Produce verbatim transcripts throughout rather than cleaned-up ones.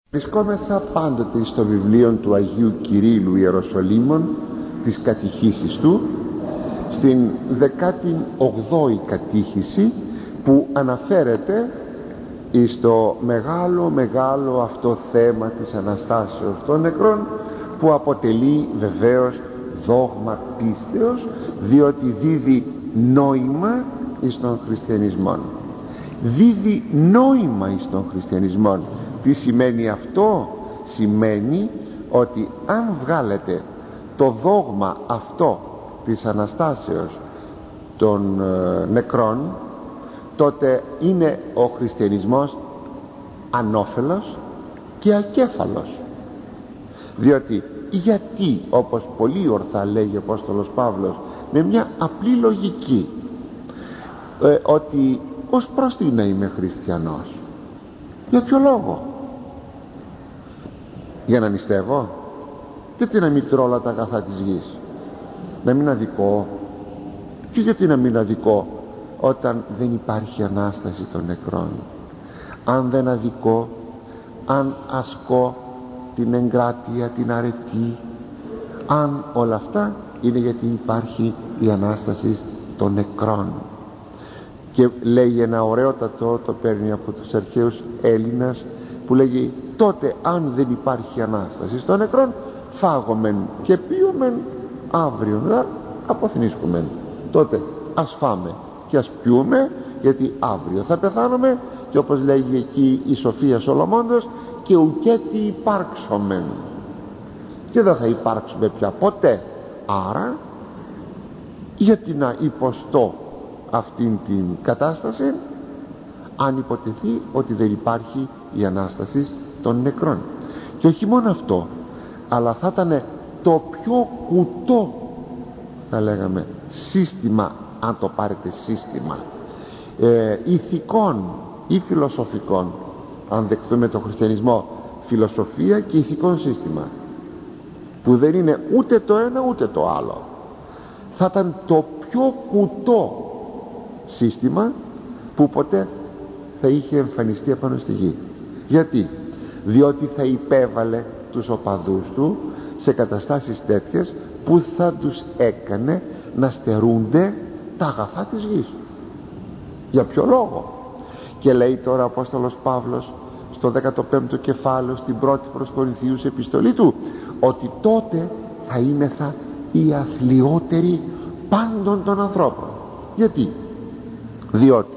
Βρισκόμεθα πάντοτε στο βιβλίο του Αγίου Κυρίλλου Ιεροσολύμων, της κατηχήσης του, στην δεκάτη ογδόη κατήχηση, που αναφέρεται στο μεγάλο μεγάλο αυτό θέμα της Αναστάσεως των νεκρών, που αποτελεί βεβαίως δόγμα πίστεως, διότι δίδει νόημα εις τον χριστιανισμό. Δίδει νόημα εις τον χριστιανισμό. Τι σημαίνει αυτό? Σημαίνει ότι αν βγάλετε το δόγμα αυτό της Αναστάσεως των ε, νεκρών, τότε είναι ο χριστιανισμός ανώφελος και ακέφαλος. Διότι γιατί, όπως πολύ ορθά λέγει ο Απόστολος Παύλος με μια απλή λογική, ε, ότι ως προς τι να είμαι χριστιανός? Για ποιο λόγο? Για να νηστεύω? Γιατί να μην τρώω όλα τα αγαθά της γης? Να μην αδικώ? Και γιατί να μην αδικώ όταν δεν υπάρχει Ανάσταση των νεκρών? Αν δεν αδικώ, αν ασκώ την εγκράτεια, την αρετή, αν όλα αυτά, είναι γιατί υπάρχει η Ανάσταση των νεκρών. Και λέει ένα ωραιότατο, το παίρνει από τους αρχαίους Έλληνας, που λέγει: τότε αν δεν υπάρχει Ανάσταση των νεκρών, φάγομεν και πίωμεν αύριο να αποθνίσκομεν. Τότε ας φάμε και ας πιούμε, γιατί αύριο θα πεθάνουμε, και όπως λέγει εκεί η Σοφία Σολομώντος, και ουκέτι υπάρξομεν, και δεν θα υπάρξουμε πια ποτέ. Άρα γιατί να υποστώ αυτήν την κατάσταση, αν υποτεθεί ότι δεν υπάρχει η Ανάσταση των νεκρών? Και όχι μόνο αυτό, αλλά θα ήταν το πιο κουτό, θα λέγαμε, σύστημα, αν το πάρετε σύστημα ε, ηθικών ή φιλοσοφικών, αν δεχτούμε το χριστιανισμό φιλοσοφία και ηθικών σύστημα, που δεν είναι ούτε το ένα ούτε το άλλο, θα ήταν το πιο κουτό σύστημα που ποτέ θα είχε εμφανιστεί απάνω στη γη. Γιατί? Διότι θα υπέβαλε τους οπαδούς του σε καταστάσεις τέτοιες που θα τους έκανε να στερούνται τα αγαθά της γης. Για ποιο λόγο? Και λέει τώρα ο Απόστολος Παύλος στο δέκατο πέμπτο κεφάλαιο, στην πρώτη προς Κορινθίους επιστολή του, ότι τότε θα είμεθα οι αθλιότεροι πάντων των ανθρώπων. Γιατί? Διότι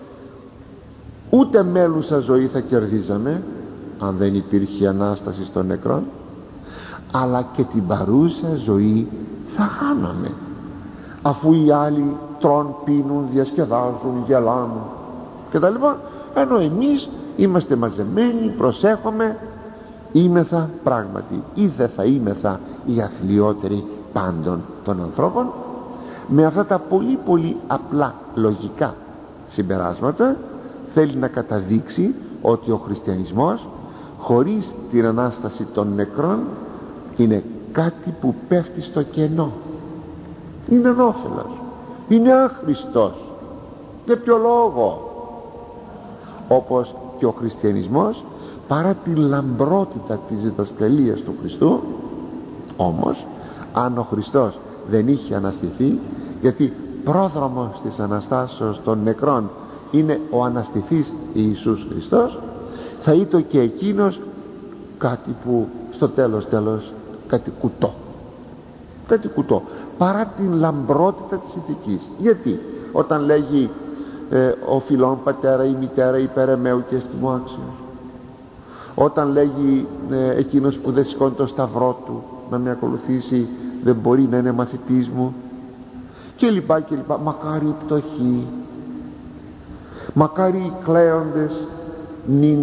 ούτε μέλουσα ζωή θα κερδίζαμε αν δεν υπήρχε Ανάσταση των νεκρών, αλλά και την παρούσα ζωή θα χάναμε, αφού οι άλλοι τρών, πίνουν, διασκεδάζουν, γελάνουν και τα λοιπά, ενώ εμείς είμαστε μαζεμένοι, προσέχουμε, είμεθα πράγματι, ή δεν θα είμεθα οι αθλιότεροι πάντων των ανθρώπων. Με αυτά τα πολύ πολύ απλά λογικά συμπεράσματα θέλει να καταδείξει ότι ο χριστιανισμός χωρίς την Ανάσταση των νεκρών είναι κάτι που πέφτει στο κενό, είναι ανώφελος, είναι άχρηστος. Για ποιο λόγο? Όπως και ο χριστιανισμός, παρά τη λαμπρότητα της διδασκαλίας του Χριστού, όμως αν ο Χριστός δεν είχε αναστηθεί, γιατί πρόδρομος της Αναστάσεως των νεκρών είναι ο αναστηθής Ιησούς Χριστός, θα ήταν και εκείνος κάτι που στο τέλος τέλος κάτι κουτό, κάτι κουτό, παρά την λαμπρότητα της ηθικής. Γιατί όταν λέγει ε, ο φιλόν πατέρα ή μητέρα υπέρ εμέου και εστιμώ άξιος, όταν λέγει ε, εκείνος που δεν σηκώνει το σταυρό του να με ακολουθήσει δεν μπορεί να είναι μαθητής μου, και λοιπά και λοιπά. Μακάρι οι πτωχοί, μακάρι οι κλαίοντες νυν,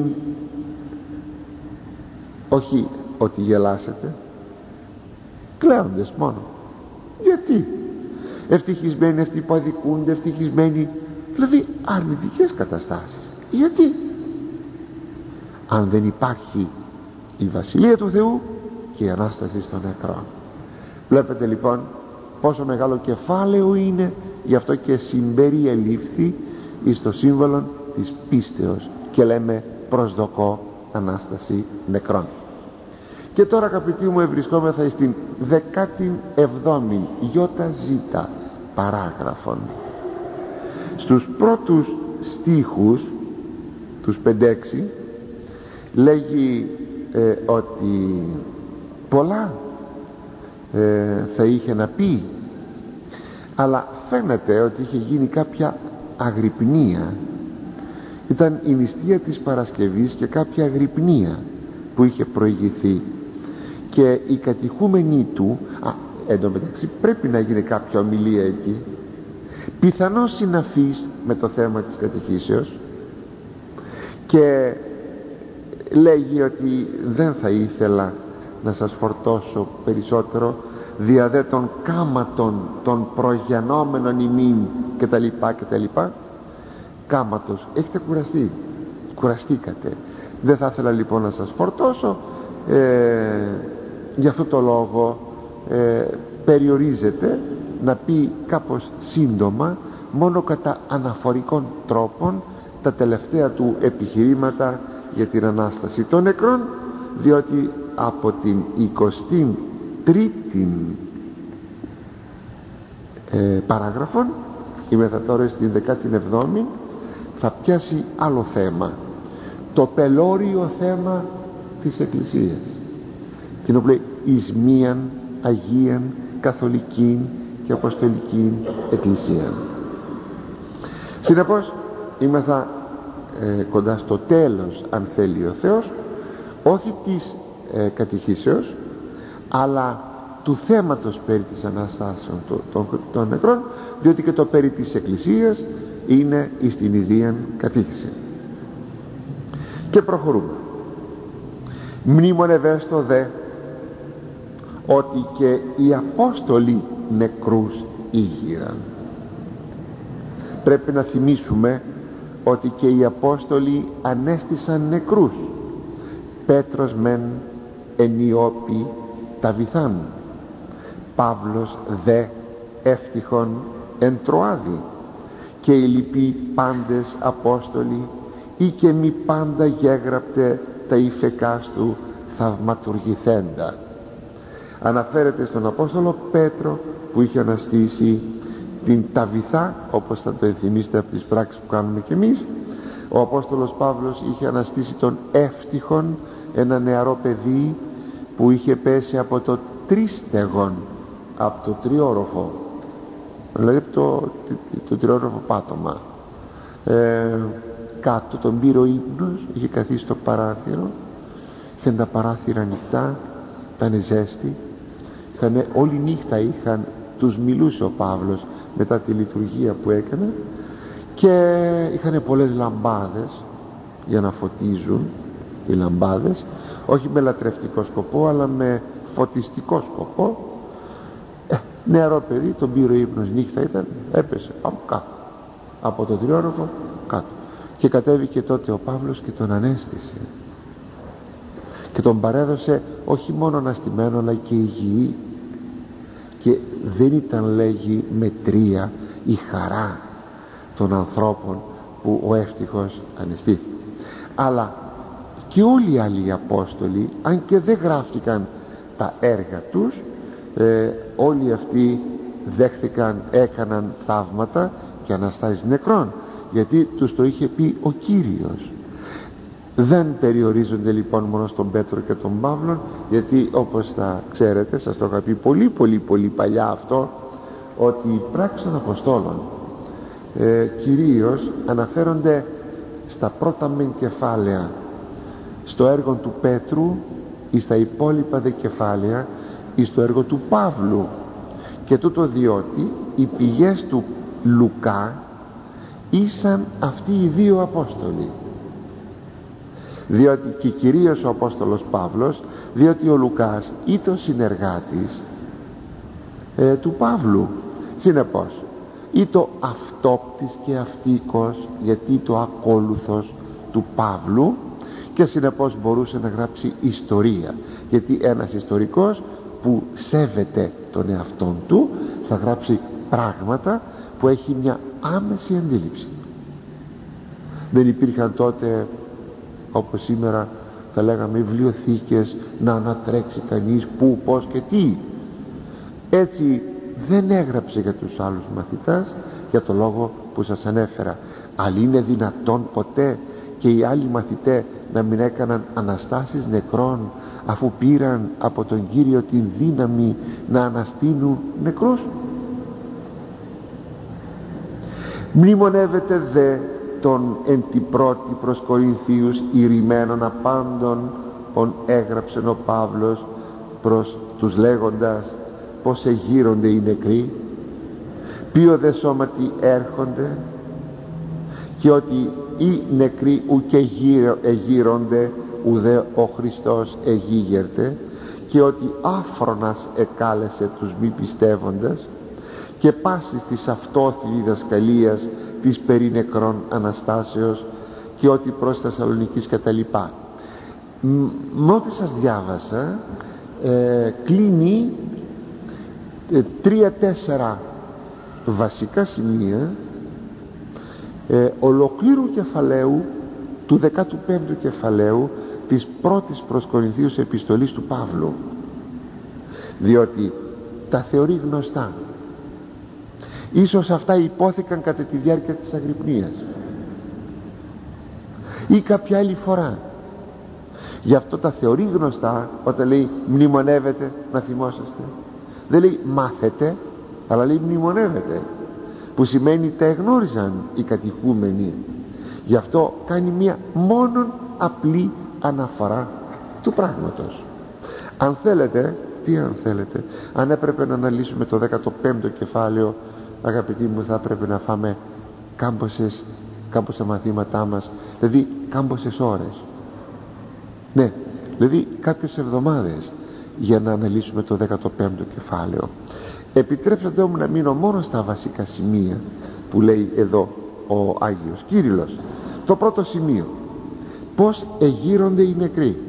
όχι ότι γελάσετε, κλαίοντες μόνο. Γιατί? Ευτυχισμένοι αυτοί που αδικούνται, ευτυχισμένοι, δηλαδή αρνητικές καταστάσεις. Γιατί? Αν δεν υπάρχει η Βασιλεία του Θεού και η Ανάσταση των νεκρών. Βλέπετε λοιπόν πόσο μεγάλο κεφάλαιο είναι, γι' αυτό και συμπεριελήφθη εις το σύμβολο της πίστεως, και λέμε προσδοκώ Ανάσταση νεκρών. Και τώρα, αγαπητοί μου, ευρισκόμεθα στην δεκάτη εβδόμη γιώτα ζήτα παράγραφον. Στους πρώτους στίχους, τους πεντέξι, λέγει ε, ότι πολλά ε, θα είχε να πει, αλλά φαίνεται ότι είχε γίνει κάποια αγρυπνία. Ήταν η νηστεία της Παρασκευής και κάποια αγρυπνία που είχε προηγηθεί, και οι κατηχούμενοι του, α, εντωμεταξύ πρέπει να γίνει κάποια ομιλία εκεί, πιθανώς συναφής με το θέμα της κατηχήσεως, και λέγει ότι δεν θα ήθελα να σας φορτώσω περισσότερο δια δε των κάματων των προγενόμενων ημίν και τα λοιπά και τα λοιπά. Κάματος, έχετε κουραστεί, κουραστήκατε, δεν θα ήθελα λοιπόν να σας φορτώσω, ε, γι' αυτό το λόγο ε, περιορίζεται να πει κάπως σύντομα, μόνο κατά αναφορικών τρόπων, τα τελευταία του επιχειρήματα για την Ανάσταση των νεκρών, διότι από την εικοστή τρίτη ε, παράγραφον, είμεθα τώρα στην δεκάτη εβδόμη, θα πιάσει άλλο θέμα, το πελώριο θέμα της Εκκλησίας, την οποία εις μίαν Αγίαν Καθολικήν και Αποστολικήν Εκκλησία. Συνεπώς είμεθα ε, κοντά στο τέλος, αν θέλει ο Θεός, όχι της ε, κατηχήσεως, αλλά του θέματος περί της Αναστάσεως των, των, των νεκρών, διότι και το περί της Εκκλησίας είναι εις την ιδίαν κατήχηση. Και προχωρούμε. Μνήμονευέστο δε ότι και οι Απόστολοι νεκρούς ήγηραν. Πρέπει να θυμίσουμε ότι και οι Απόστολοι ανέστησαν νεκρούς. Πέτρος μεν ενιόπη τα βυθάν, Παύλος δε εύτυχον εν Τροάδη, και οι λοιποί πάντες Απόστολοι ή και μη πάντα γέγραπτε τα ηφεκάς του θαυματουργηθέντα. Αναφέρεται στον Απόστολο Πέτρο που είχε αναστήσει την Ταβιθά, όπως θα το ενθυμίσετε από τις πράξεις που κάνουμε κι εμείς. Ο Απόστολος Παύλος είχε αναστήσει τον Εύτυχον, ένα νεαρό παιδί που είχε πέσει από το τρίστεγον, από το τριόροφο, δηλαδή το, το, το τριόροφο πάτωμα, ε, κάτω τον πήρε ο ύπνος, είχε καθίσει στο παράθυρο, είχαν τα παράθυρα ανοιχτά, ήταν ζέστη, είχαν, όλη νύχτα είχαν, τους μιλούσε ο Παύλος μετά τη λειτουργία που έκανε, και είχαν πολλές λαμπάδες για να φωτίζουν, οι λαμπάδες, όχι με λατρευτικό σκοπό αλλά με φωτιστικό σκοπό. ε, νεαρό παιδί, τον πήρε ο ύπνος, νύχτα ήταν, έπεσε από κάτω, από το τριόροφο κάτω, και κατέβηκε τότε ο Παύλος και τον ανέστησε και τον παρέδωσε όχι μόνο αναστημένο αλλά και υγιή, και δεν ήταν, λέγει, μετρία η χαρά των ανθρώπων που ο Εύτυχος ανεστήθη. Αλλά και όλοι οι άλλοι Απόστολοι, αν και δεν γράφτηκαν τα έργα τους, ε, όλοι αυτοί δέχθηκαν, έκαναν θαύματα και αναστάσεις νεκρών, γιατί τους το είχε πει ο Κύριος. Δεν περιορίζονται λοιπόν μόνο στον Πέτρο και τον Παύλο, γιατί όπως θα ξέρετε, σας το είχα πει πολύ πολύ πολύ παλιά αυτό, ότι οι πράξεις των Αποστόλων ε, κυρίως αναφέρονται στα πρώτα μεν κεφάλαια, στο έργο του Πέτρου ή στα υπόλοιπα δε κεφάλαια ή στο έργο του Παύλου, και τούτο διότι οι πηγές του Λουκά ήσαν αυτοί οι δύο Απόστολοι, διότι και κυρίως ο Απόστολος Παύλος, διότι ο Λουκάς ήταν συνεργάτης ε, του Παύλου. Συνεπώς ήτο αυτόπτης και αυτοίκος, γιατί το ακόλουθος του Παύλου, και συνεπώς μπορούσε να γράψει ιστορία, γιατί ένας ιστορικός που σέβεται τον εαυτόν του θα γράψει πράγματα που έχει μια άμεση αντίληψη. Δεν υπήρχαν τότε όπως σήμερα θα λέγαμε βιβλιοθήκες να ανατρέξει κανείς πού, πώς και τι. Έτσι δεν έγραψε για τους άλλους μαθητάς για το λόγο που σας ανέφερα. Αλλά είναι δυνατόν ποτέ και οι άλλοι μαθητές να μην έκαναν αναστάσεις νεκρών, αφού πήραν από τον Κύριο την δύναμη να αναστείνουν νεκρούς? Μνημονεύεται δε τον εν τη πρώτη προς Κορινθίους ηρημένων απάντων ον έγραψε ο Παύλος προς τους λέγοντας πως εγείρονται οι νεκροί, ποιο δε σώματι έρχονται, και ότι οι νεκροί ουκ εγείρονται ουδέ ο Χριστός εγίγερται, και ότι άφρονας εκάλεσε τους μη πιστεύοντας, και πάσης της αυτόθη διδασκαλίας της περί νεκρών αναστάσεως, και ότι προς Θεσσαλονικής κτλ. Με ό,τι σας διάβασα ε, κλείνει ε, τρία-τέσσερα βασικά σημεία ε, ολοκλήρου κεφαλαίου του δεκάτου πέμπτου κεφαλαίου της πρώτης προς Κορινθίους επιστολής του Παύλου, διότι τα θεωρεί γνωστά. Ίσως αυτά υπόθηκαν κατά τη διάρκεια της αγρυπνίας ή κάποια άλλη φορά. Γι' αυτό τα θεωρεί γνωστά. Όταν λέει μνημονεύετε, να θυμόσαστε, δεν λέει μάθετε, αλλά λέει μνημονεύετε, που σημαίνει τα εγνώριζαν οι κατηχούμενοι. Γι' αυτό κάνει μία μόνον απλή αναφορά του πράγματος. Αν θέλετε, τι αν θέλετε, αν έπρεπε να αναλύσουμε το δέκατο πέμπτο κεφάλαιο, αγαπητοί μου, θα έπρεπε να φάμε κάμποσες, κάμποσα μαθήματά μας, δηλαδή κάμποσες ώρες, ναι, δηλαδή κάποιες εβδομάδες, για να αναλύσουμε το δέκατο πέμπτο κεφάλαιο. Επιτρέψτε μου να μείνω μόνο στα βασικά σημεία που λέει εδώ ο Άγιος Κύριλλος. Το πρώτο σημείο, πως εγείρονται οι νεκροί.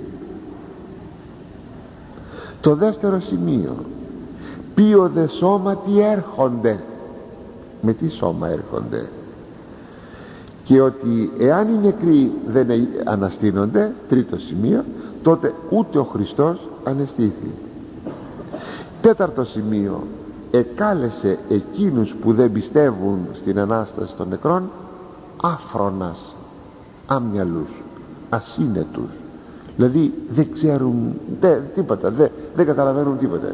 Το δεύτερο σημείο, ποιο δε σώματι έρχονται. Με τι σώμα έρχονται? Και ότι εάν οι νεκροί δεν αναστήνονται, τρίτο σημείο, τότε ούτε ο Χριστός ανεστήθη. Τέταρτο σημείο, εκάλεσε εκείνους που δεν πιστεύουν στην Ανάσταση των νεκρών άφρονας, άμυαλους, ασύνετους, δηλαδή δεν ξέρουν δε, τίποτα, δε, δεν καταλαβαίνουν τίποτα.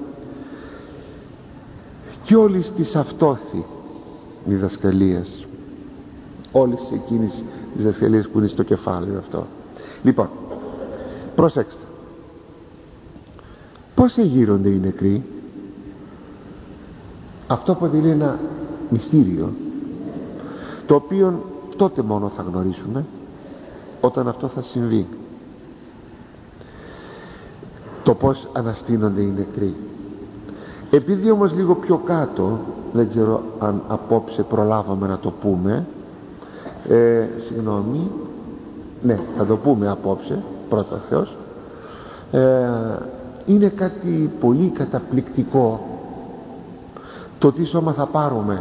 Και όλης της αυτόθη διδασκαλίας, όλης εκείνης της διδασκαλίας που είναι στο κεφάλαιο αυτό. Λοιπόν, προσέξτε, πώς εγείρονται οι νεκροί? Αυτό αποτελεί ένα μυστήριο, το οποίο τότε μόνο θα γνωρίσουμε, όταν αυτό θα συμβεί. Το πώς αναστήνονται οι νεκροί. Επειδή όμως λίγο πιο κάτω, δεν ξέρω αν απόψε προλάβαμε να το πούμε, ε, συγγνώμη, ναι, θα το πούμε απόψε, πρώτα Θεός, ε, είναι κάτι πολύ καταπληκτικό το τι σώμα θα πάρουμε.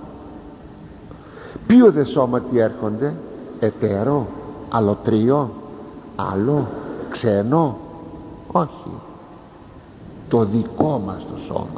Ποιο δε σώμα τι έρχονται? Εταίρο, αλωτρίο, άλλο, ξένο? Όχι, το δικό μας το σώμα.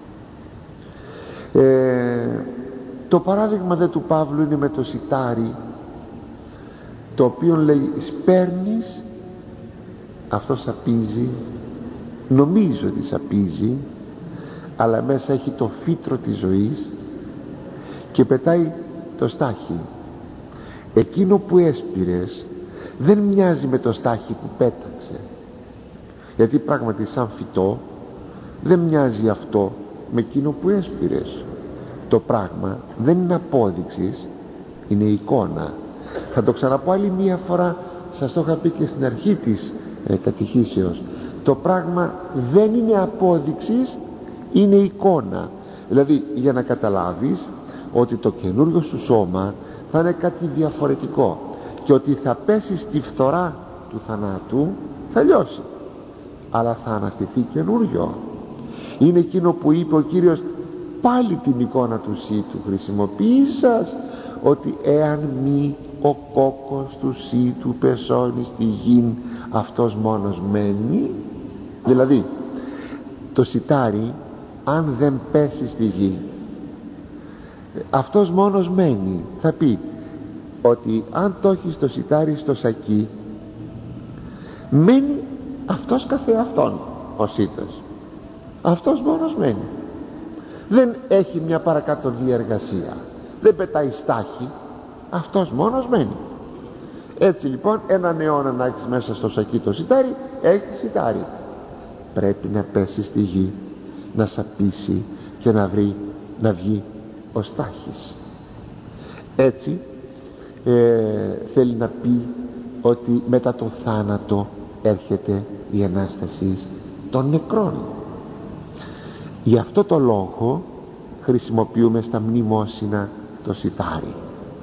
ε, το παράδειγμα δε του Παύλου είναι με το σιτάρι, το οποίο λέει σπέρνεις, αυτό σαπίζει, νομίζω ότι σαπίζει, αλλά μέσα έχει το φύτρο της ζωής, και πετάει το στάχι. Εκείνο που έσπηρες δεν μοιάζει με το στάχι που πέταξε, γιατί πράγματι σαν φυτό δεν μοιάζει αυτό με εκείνο που έσπηρες. Το πράγμα δεν είναι απόδειξης, είναι εικόνα. Θα το ξαναπώ άλλη μία φορά, σας το είχα πει και στην αρχή της ε, κατηχήσεως. Το πράγμα δεν είναι απόδειξης, είναι εικόνα. Δηλαδή για να καταλάβεις ότι το καινούριο σου σώμα θα είναι κάτι διαφορετικό, και ότι θα πέσει στη φθορά του θανάτου, θα λιώσει, αλλά θα αναστηθεί καινούριο. Είναι εκείνο που είπε ο Κύριος, πάλι την εικόνα του σύτου χρησιμοποίησας, ότι εάν μη ο κόκκος του σύτου πεσώνει στη γην, αυτός μόνος μένει. Δηλαδή το σιτάρι αν δεν πέσει στη γη, αυτός μόνος μένει. Θα πει ότι αν το έχεις το σιτάρι στο σακί, μένει αυτός καθεαυτόν ο σίτος, αυτός μόνος μένει. Δεν έχει μια παρακάτω διεργασία, δεν πετάει στάχη, αυτός μόνος μένει. Έτσι λοιπόν έναν αιώνα να έχεις μέσα στο σακί το σιτάρι, έχεις σιτάρι. Πρέπει να πέσει στη γη, να σαπίσει και να βρει, να βγει ο στάχης. Έτσι ε, θέλει να πει ότι μετά το θάνατο έρχεται η Ανάσταση των νεκρών. Γι' αυτό το λόγο χρησιμοποιούμε στα μνημόσυνα το σιτάρι.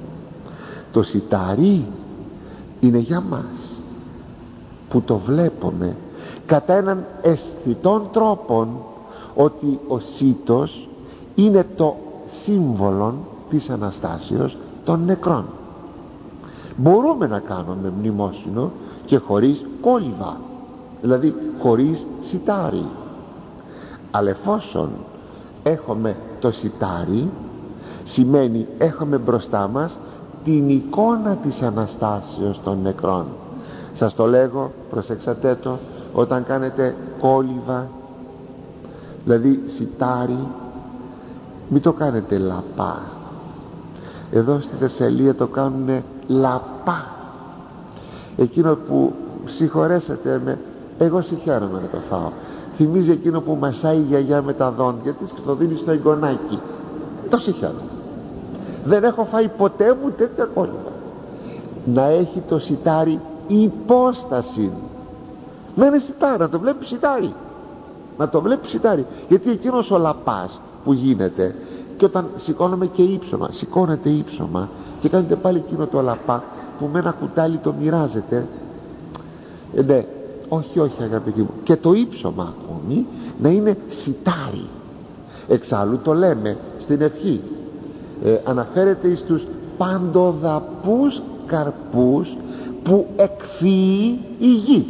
Το σιτάρι είναι για μας που το βλέπουμε κατά έναν αισθητόν τρόπον ότι ο σίτος είναι το σύμβολο της Αναστάσεως των νεκρών. Μπορούμε να κάνουμε μνημόσυνο και χωρίς κόλληβα, δηλαδή χωρίς σιτάρι, αλλά εφόσον έχουμε το σιτάρι, σημαίνει έχουμε μπροστά μας την εικόνα της Αναστάσεως των νεκρών. Σας το λέγω, προσέξατε το, όταν κάνετε κόλληβα, δηλαδή σιτάρι, μην το κάνετε λαπά. Εδώ στη Θεσσαλία το κάνουνε λαπά. Εκείνο που, συγχωρέσατε με, εγώ συγχαίρομαι να το φάω, θυμίζει εκείνο που μασάει η γιαγιά με τα δόντια της και το δίνει στο εγγονάκι. Το συγχαίρομαι. Δεν έχω φάει ποτέ μου τέτοια κόλληβα. Να έχει το σιτάρι υπόσταση, να είναι σιτάρι, να το βλέπει σιτάρι, να το βλέπει σιτάρι. Γιατί εκείνος ο λαπάς που γίνεται, και όταν σηκώνομαι και ύψωμα, σηκώνεται ύψωμα και κάνετε πάλι εκείνο το λαπά που με ένα κουτάλι το μοιράζετε, ε, ναι, όχι όχι αγαπητοί μου, και το ύψωμα ακόμη να είναι σιτάρι. Εξάλλου το λέμε στην ευχή, ε, αναφέρεται στους παντοδαπούς καρπούς που εκφύει η γη.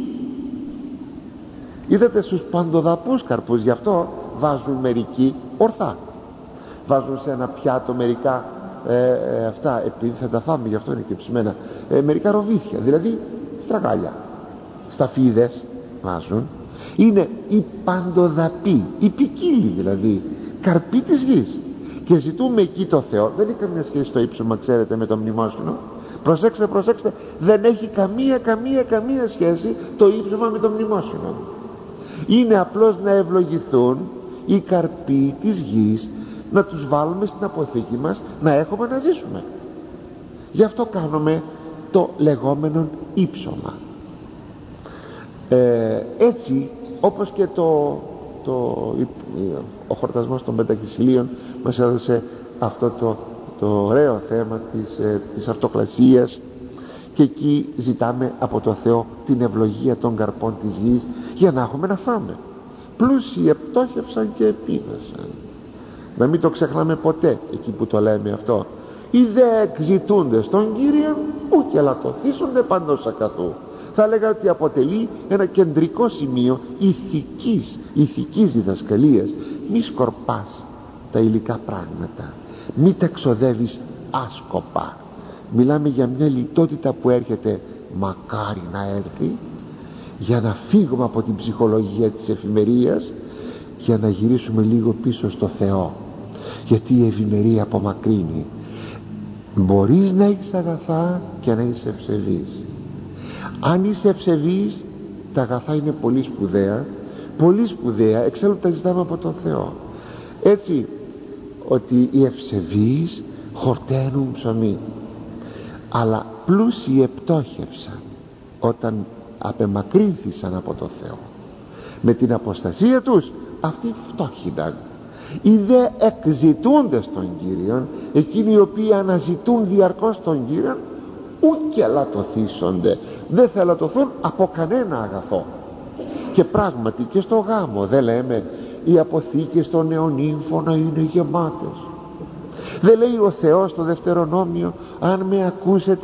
Είδατε, στους παντοδαπούς καρπούς, γι' αυτό βάζουν μερικοί ορθά, βάζουν σε ένα πιάτο μερικά ε, ε, αυτά, επειδή θα τα φάμε, γι' αυτό είναι και ψημένα, ε, μερικά ροβίθια, δηλαδή στραγάλια, σταφίδες βάζουν. Είναι οι παντοδαποί, οι ποικίλοι δηλαδή καρποί της γης, και ζητούμε εκεί το Θεό. Δεν έχει καμία σχέση το ύψωμα, ξέρετε, με το μνημόσυνο. Προσέξτε, προσέξτε, δεν έχει καμία καμία καμία σχέση το ύψωμα με το μνημόσυνο. Είναι απλώς να ευλογηθούν οι καρποί της γης, να τους βάλουμε στην αποθήκη μας, να έχουμε να ζήσουμε. Γι' αυτό κάνουμε το λεγόμενο ύψωμα. ε, έτσι όπως και το, το, ο χορτασμός των Πεντακυσιλίων μας έδωσε αυτό το, το ωραίο θέμα της, ε, της αυτοκλασίας, και εκεί ζητάμε από το Θεό την ευλογία των καρπών της γης για να έχουμε να φάμε. Πλούσιοι επτόχευσαν και επίδασαν. Να μην το ξεχνάμε ποτέ εκεί που το λέμε αυτό. Οι δε εκζητούνται στον Κύριο ου και λατωθήσονται παντός ακαθού. Θα έλεγα ότι αποτελεί ένα κεντρικό σημείο ηθικής, ηθικής διδασκαλίας. Μη σκορπάς τα υλικά πράγματα, μη τα εξοδεύεις άσκοπα. Μιλάμε για μια λιτότητα που έρχεται, μακάρι να έρθει, για να φύγουμε από την ψυχολογία της εφημερίας, για να γυρίσουμε λίγο πίσω στο Θεό, γιατί η ευημερία απομακρύνει. Μπορείς να έχεις αγαθά και να είσαι ευσεβής. Αν είσαι ευσεβής, τα αγαθά είναι πολύ σπουδαία, πολύ σπουδαία, εξάλλου τα ζητάμε από τον Θεό. Έτσι ότι οι ευσεβείς χορταίνουν ψωμί, αλλά πλούσιοι επτόχευσαν όταν απεμακρύνθησαν από το Θεό. Με την αποστασία τους αυτοί φτώχυναν. Οι δε εκζητούνται στον Κύριον, εκείνοι οι οποίοι αναζητούν διαρκώς τον Κύριον, ούτε λατωθήσονται, δεν θα λατωθούν από κανένα αγαθό. Και πράγματι και στο γάμο δεν λέμε οι αποθήκες των νεονύμφων να είναι γεμάτες? Δεν λέει ο Θεός στο Δευτερονόμιο, αν με ακούσετε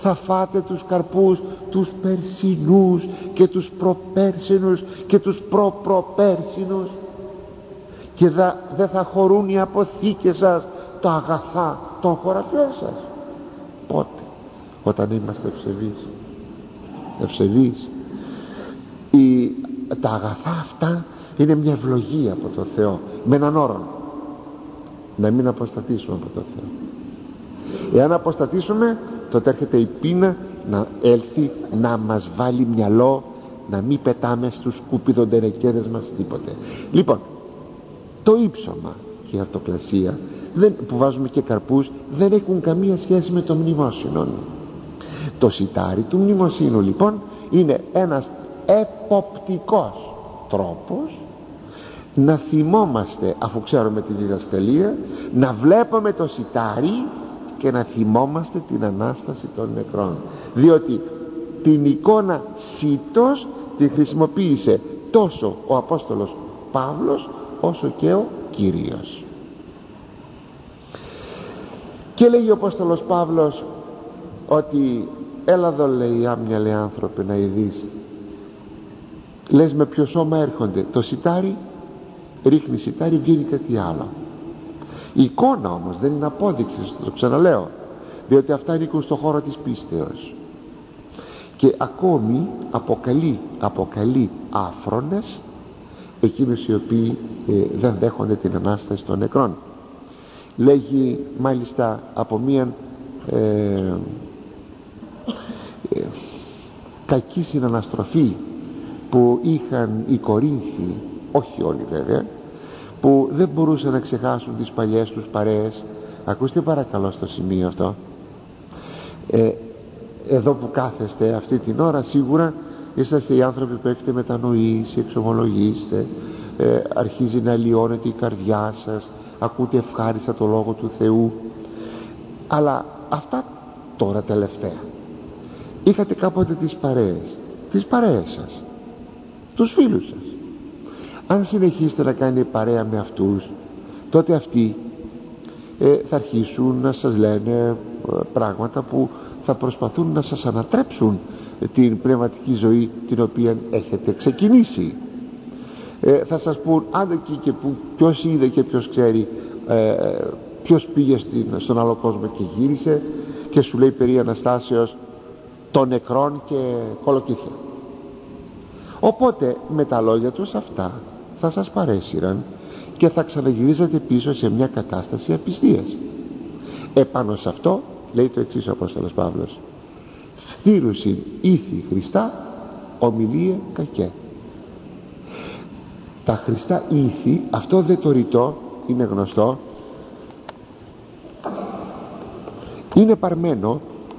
θα φάτε τους καρπούς τους περσινούς και τους προπέρσινους και τους προπροπέρσινους και δεν θα χωρούν οι αποθήκες σας τα αγαθά των χωραφιών σας. Πότε? Όταν είμαστε ευσεβείς. Ευσεβείς. Η, τα αγαθά αυτά είναι μια ευλογία από το Θεό, με έναν όρο, να μην αποστατήσουμε από το Θεό. Εάν αποστατήσουμε, τότε έρχεται η πείνα να έλθει να μας βάλει μυαλό, να μην πετάμε στους σκουπιδοντερεκέδες μας τίποτε. Λοιπόν, το ύψωμα και η αρτοκλασία δεν, που βάζουμε και καρπούς, δεν έχουν καμία σχέση με το μνημόσυνο. Το σιτάρι του μνημοσύνου λοιπόν είναι ένας εποπτικός τρόπος να θυμόμαστε, αφού ξέρουμε τη διδασκαλία, να βλέπουμε το σιτάρι και να θυμόμαστε την Ανάσταση των νεκρών, διότι την εικόνα σιτός τη χρησιμοποίησε τόσο ο Απόστολος Παύλος όσο και ο Κύριος. Και λέει ο Απόστολος Παύλος ότι έλα εδώ, λέει, άμυαλοι άνθρωποι, να ειδείς. Λες με ποιο σώμα έρχονται? Το σιτάρι, ρίχνει σιτάρι, βγαίνει κάτι άλλο. Η εικόνα όμως δεν είναι απόδειξη, το ξαναλέω, διότι αυτά ανήκουν στο χώρο της πίστεως. Και ακόμη αποκαλεί, αποκαλεί άφρονες εκείνους οι οποίοι ε, δεν δέχονται την Ανάσταση των νεκρών. Λέγει μάλιστα από μίαν ε, ε, κακή συναναστροφή που είχαν οι Κορίνθοι, όχι όλοι βέβαια, που δεν μπορούσαν να ξεχάσουν τις παλιές τους παρέες. Ακούστε παρακαλώ στο σημείο αυτό, ε, εδώ που κάθεστε αυτή την ώρα, σίγουρα είσαστε οι άνθρωποι που έχετε μετανοήσει, εξομολογήστε, ε, αρχίζει να αλλοιώνεται η καρδιά σας, ακούτε ευχάριστα το Λόγο του Θεού. Αλλά αυτά τώρα τελευταία, είχατε κάποτε τις παρέες, τις παρέες σας, τους φίλους σας. Αν συνεχίσετε να κάνετε παρέα με αυτούς, τότε αυτοί ε, θα αρχίσουν να σας λένε ε, πράγματα που θα προσπαθούν να σας ανατρέψουν την πνευματική ζωή την οποία έχετε ξεκινήσει. ε, θα σας πούν αν εκεί και που, ποιος είδε και ποιος ξέρει, ε, ποιος πήγε στην, στον άλλο κόσμο και γύρισε και σου λέει περί Αναστάσεως των νεκρών και κολοκύθια. Οπότε με τα λόγια τους αυτά θα σας παρέσυραν και θα ξαναγυρίζατε πίσω σε μια κατάσταση απιστίας. Επάνω σε αυτό λέει το εξής ο Απόστολος Παύλος: σθήρουσιν ήθη Χριστά, ομιλίε κακέ. Τα Χριστά ήθη, αυτό δε το ρητό είναι γνωστό, είναι παρμένο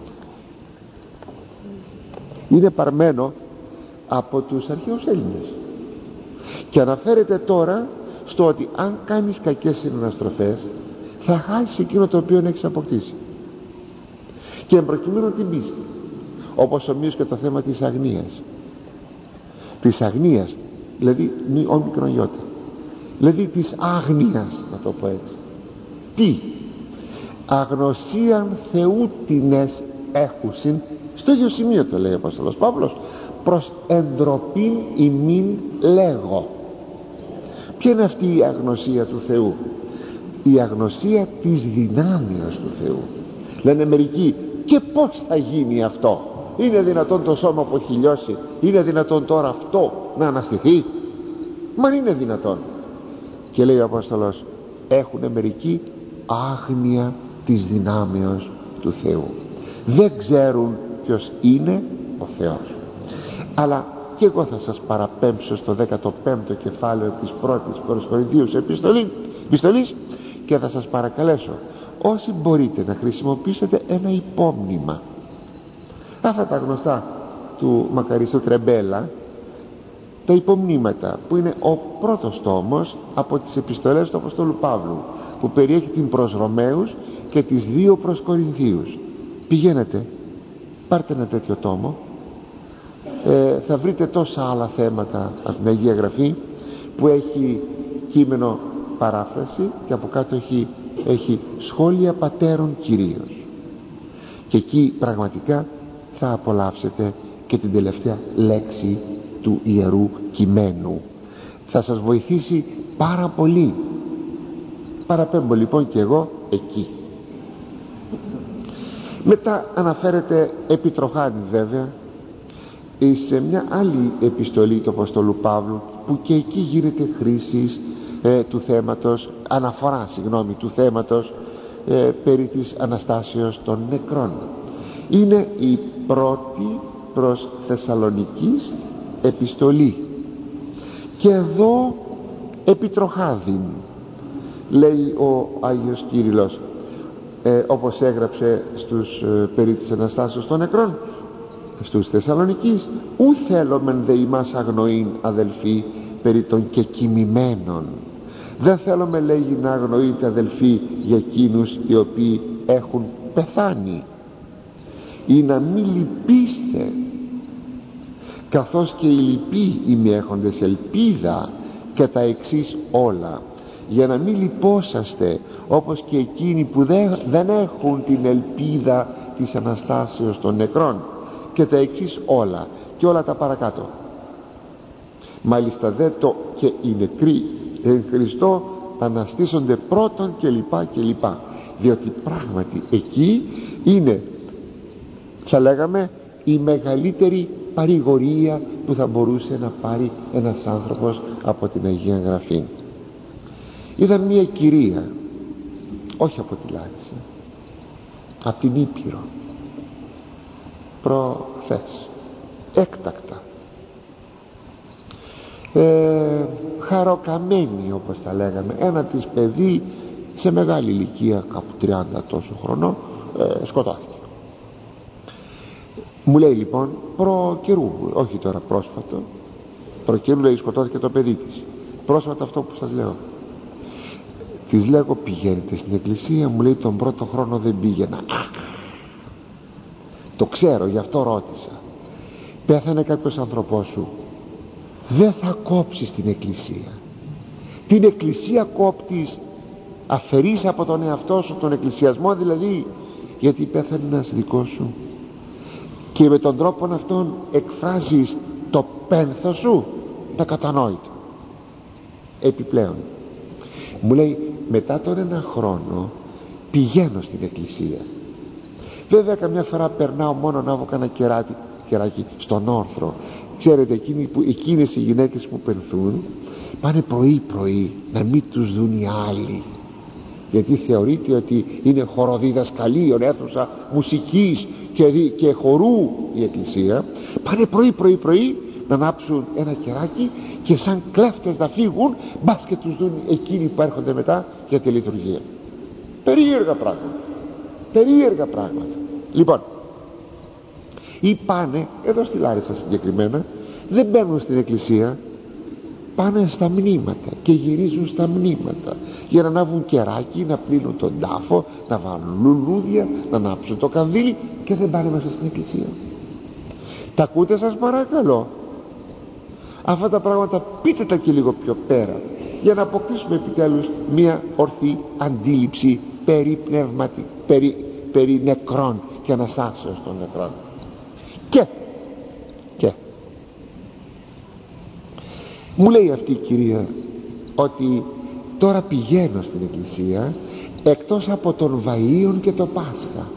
είναι παρμένο από τους αρχαίους Έλληνες και αναφέρεται τώρα στο ότι αν κάνεις κακές συναναστροφές θα χάσεις εκείνο το οποίο έχεις αποκτήσει, και εμπροκειμένου την πίστη, όπως ομοίως και το θέμα της αγνίας, της αγνίας δηλαδή ο μικρογιώτα, δηλαδή της άγνοιας, να το πω έτσι. Τι? Αγνωσίαν Θεού τινες έχουσιν, στο ίδιο σημείο το λέει ο Απόστολος Παύλος, προς εντροπήν ημίν λέγω. Ποια είναι αυτή η αγνωσία του Θεού? Η αγνωσία της δυνάμεως του Θεού. Λένε μερικοί, και πως θα γίνει αυτό? Είναι δυνατόν το σώμα που έχει λιώσει, είναι δυνατόν τώρα αυτό να αναστηθεί? Μα είναι δυνατόν. Και λέει ο Απόστολος, έχουν μερικοί άγνοια της δυνάμεως του Θεού, δεν ξέρουν ποιος είναι ο Θεός. Αλλά και εγώ θα σας παραπέμψω στο δέκατο πέμπτο κεφάλαιο της πρώτης προς Κορινθίους επιστολή, επιστολής και θα σας παρακαλέσω όσοι μπορείτε να χρησιμοποιήσετε ένα υπόμνημα, αυτά τα γνωστά του μακαριστού Τρεμπέλα, τα υπομνήματα που είναι ο πρώτος τόμος από τις επιστολές του Αποστόλου Παύλου, που περιέχει την προς Ρωμαίους και τις δύο προς Κορινθίους. Πηγαίνετε, πάρτε ένα τέτοιο τόμο, ε, θα βρείτε τόσα άλλα θέματα από την Αγία Γραφή που έχει κείμενο παράφραση και από κάτω έχει, έχει σχόλια πατέρων κυρίως, και εκεί πραγματικά θα απολαύσετε και την τελευταία λέξη του Ιερού Κειμένου. Θα σας βοηθήσει πάρα πολύ. Παραπέμπω λοιπόν και εγώ εκεί. Μετά αναφέρεται επιτροχάδι βέβαια σε μια άλλη επιστολή του Αποστόλου Παύλου, που και εκεί γίνεται χρήση ε, του θέματος, αναφορά συγγνώμη του θέματος ε, περί της Αναστάσεως των νεκρών. Είναι η πρώτη προς Θεσσαλονικής επιστολή, και εδώ επιτροχάδιν λέει ο Άγιος Κύριλλος, ε, όπως έγραψε στους, ε, περί της Αναστάσεως των νεκρών στους Θεσσαλονικείς, ου θέλομεν δε ημάς αγνοήν αδελφοί περί των κεκοιμημένων. Δεν θέλουμε, λέγει, να αγνοείτε αδελφοί για εκείνους οι οποίοι έχουν πεθάνει, ή να μη λυπήστε, καθώς και οι λοιποί ημιέχοντες ελπίδα και τα εξής όλα, για να μην λυπόσαστε όπως και εκείνοι που δεν, δεν έχουν την ελπίδα της Αναστάσεως των νεκρών, και τα εξής όλα και όλα τα παρακάτω. Μάλιστα δε το και οι νεκροί εν Χριστώ αναστήσονται πρώτον και λοιπά και λοιπά, διότι πράγματι εκεί είναι, θα λέγαμε, η μεγαλύτερη παρηγορία που θα μπορούσε να πάρει ένας άνθρωπος από την Αγία Γραφή. Είδα μια κυρία, όχι από τη Λάρισα, από την Ήπειρο, προχθές, έκτακτα, ε, χαροκαμένη όπως τα λέγαμε, ένα της παιδί σε μεγάλη ηλικία, κάπου τριάντα τόσο χρονών, ε, σκοτώθηκε. Μου λέει λοιπόν προ καιρού, όχι τώρα πρόσφατο, προ καιρού λέει σκοτώθηκε το παιδί της, πρόσφατα αυτό που σας λέω. Της λέγω πηγαίνετε στην εκκλησία? Μου λέει τον πρώτο χρόνο δεν πήγαινα. Το ξέρω, γι' αυτό ρώτησα. Πέθανε κάποιος άνθρωπός σου, δεν θα κόψεις την εκκλησία. Την εκκλησία κόπτεις, αφαιρείς από τον εαυτό σου τον εκκλησιασμό δηλαδή, γιατί πέθανε ένας δικός σου, και με τον τρόπο αυτόν εκφράζεις το πένθος σου. Τα κατανόητο. Επιπλέον μου λέει μετά τον ένα χρόνο πηγαίνω στην εκκλησία. Βέβαια καμιά φορά περνάω μόνο να βγω κανένα κεράτι, κεράκι στον όρθρο. Ξέρετε, εκείνοι που, εκείνες οι γυναίκες που πενθούν πάνε πρωί πρωί να μην τους δουν οι άλλοι, γιατί θεωρείται ότι είναι χοροδιδασκαλίων, αίθουσα μουσικής και, και χορού η εκκλησία. Πάνε πρωί πρωί πρωί να ανάψουν ένα κεράκι και σαν κλέφτες να φύγουν, μπας και τους δουν εκείνοι που έρχονται μετά για τη λειτουργία. Περίεργα πράγματα, περίεργα πράγματα. Λοιπόν, ή πάνε, εδώ στη Λάρισα συγκεκριμένα, δεν μπαίνουν στην εκκλησία, πάνε στα μνήματα και γυρίζουν στα μνήματα για να ανάβουν κεράκι, να πλύνουν τον τάφο, να βάλουν λουλούδια, να ανάψουν το κανδύλι, και δεν πάνε μέσα στην εκκλησία. Τα ακούτε σας παρακαλώ? Αυτά τα πράγματα πείτε τα και λίγο πιο πέρα, για να αποκτήσουμε επιτέλους μια ορθή αντίληψη περί πνευματι, περί, περί νεκρών και αναστάσεως των νεκρών. Και, και μου λέει αυτή η κυρία ότι τώρα πηγαίνω στην εκκλησία εκτός από τον Βαΐον και το Πάσχα.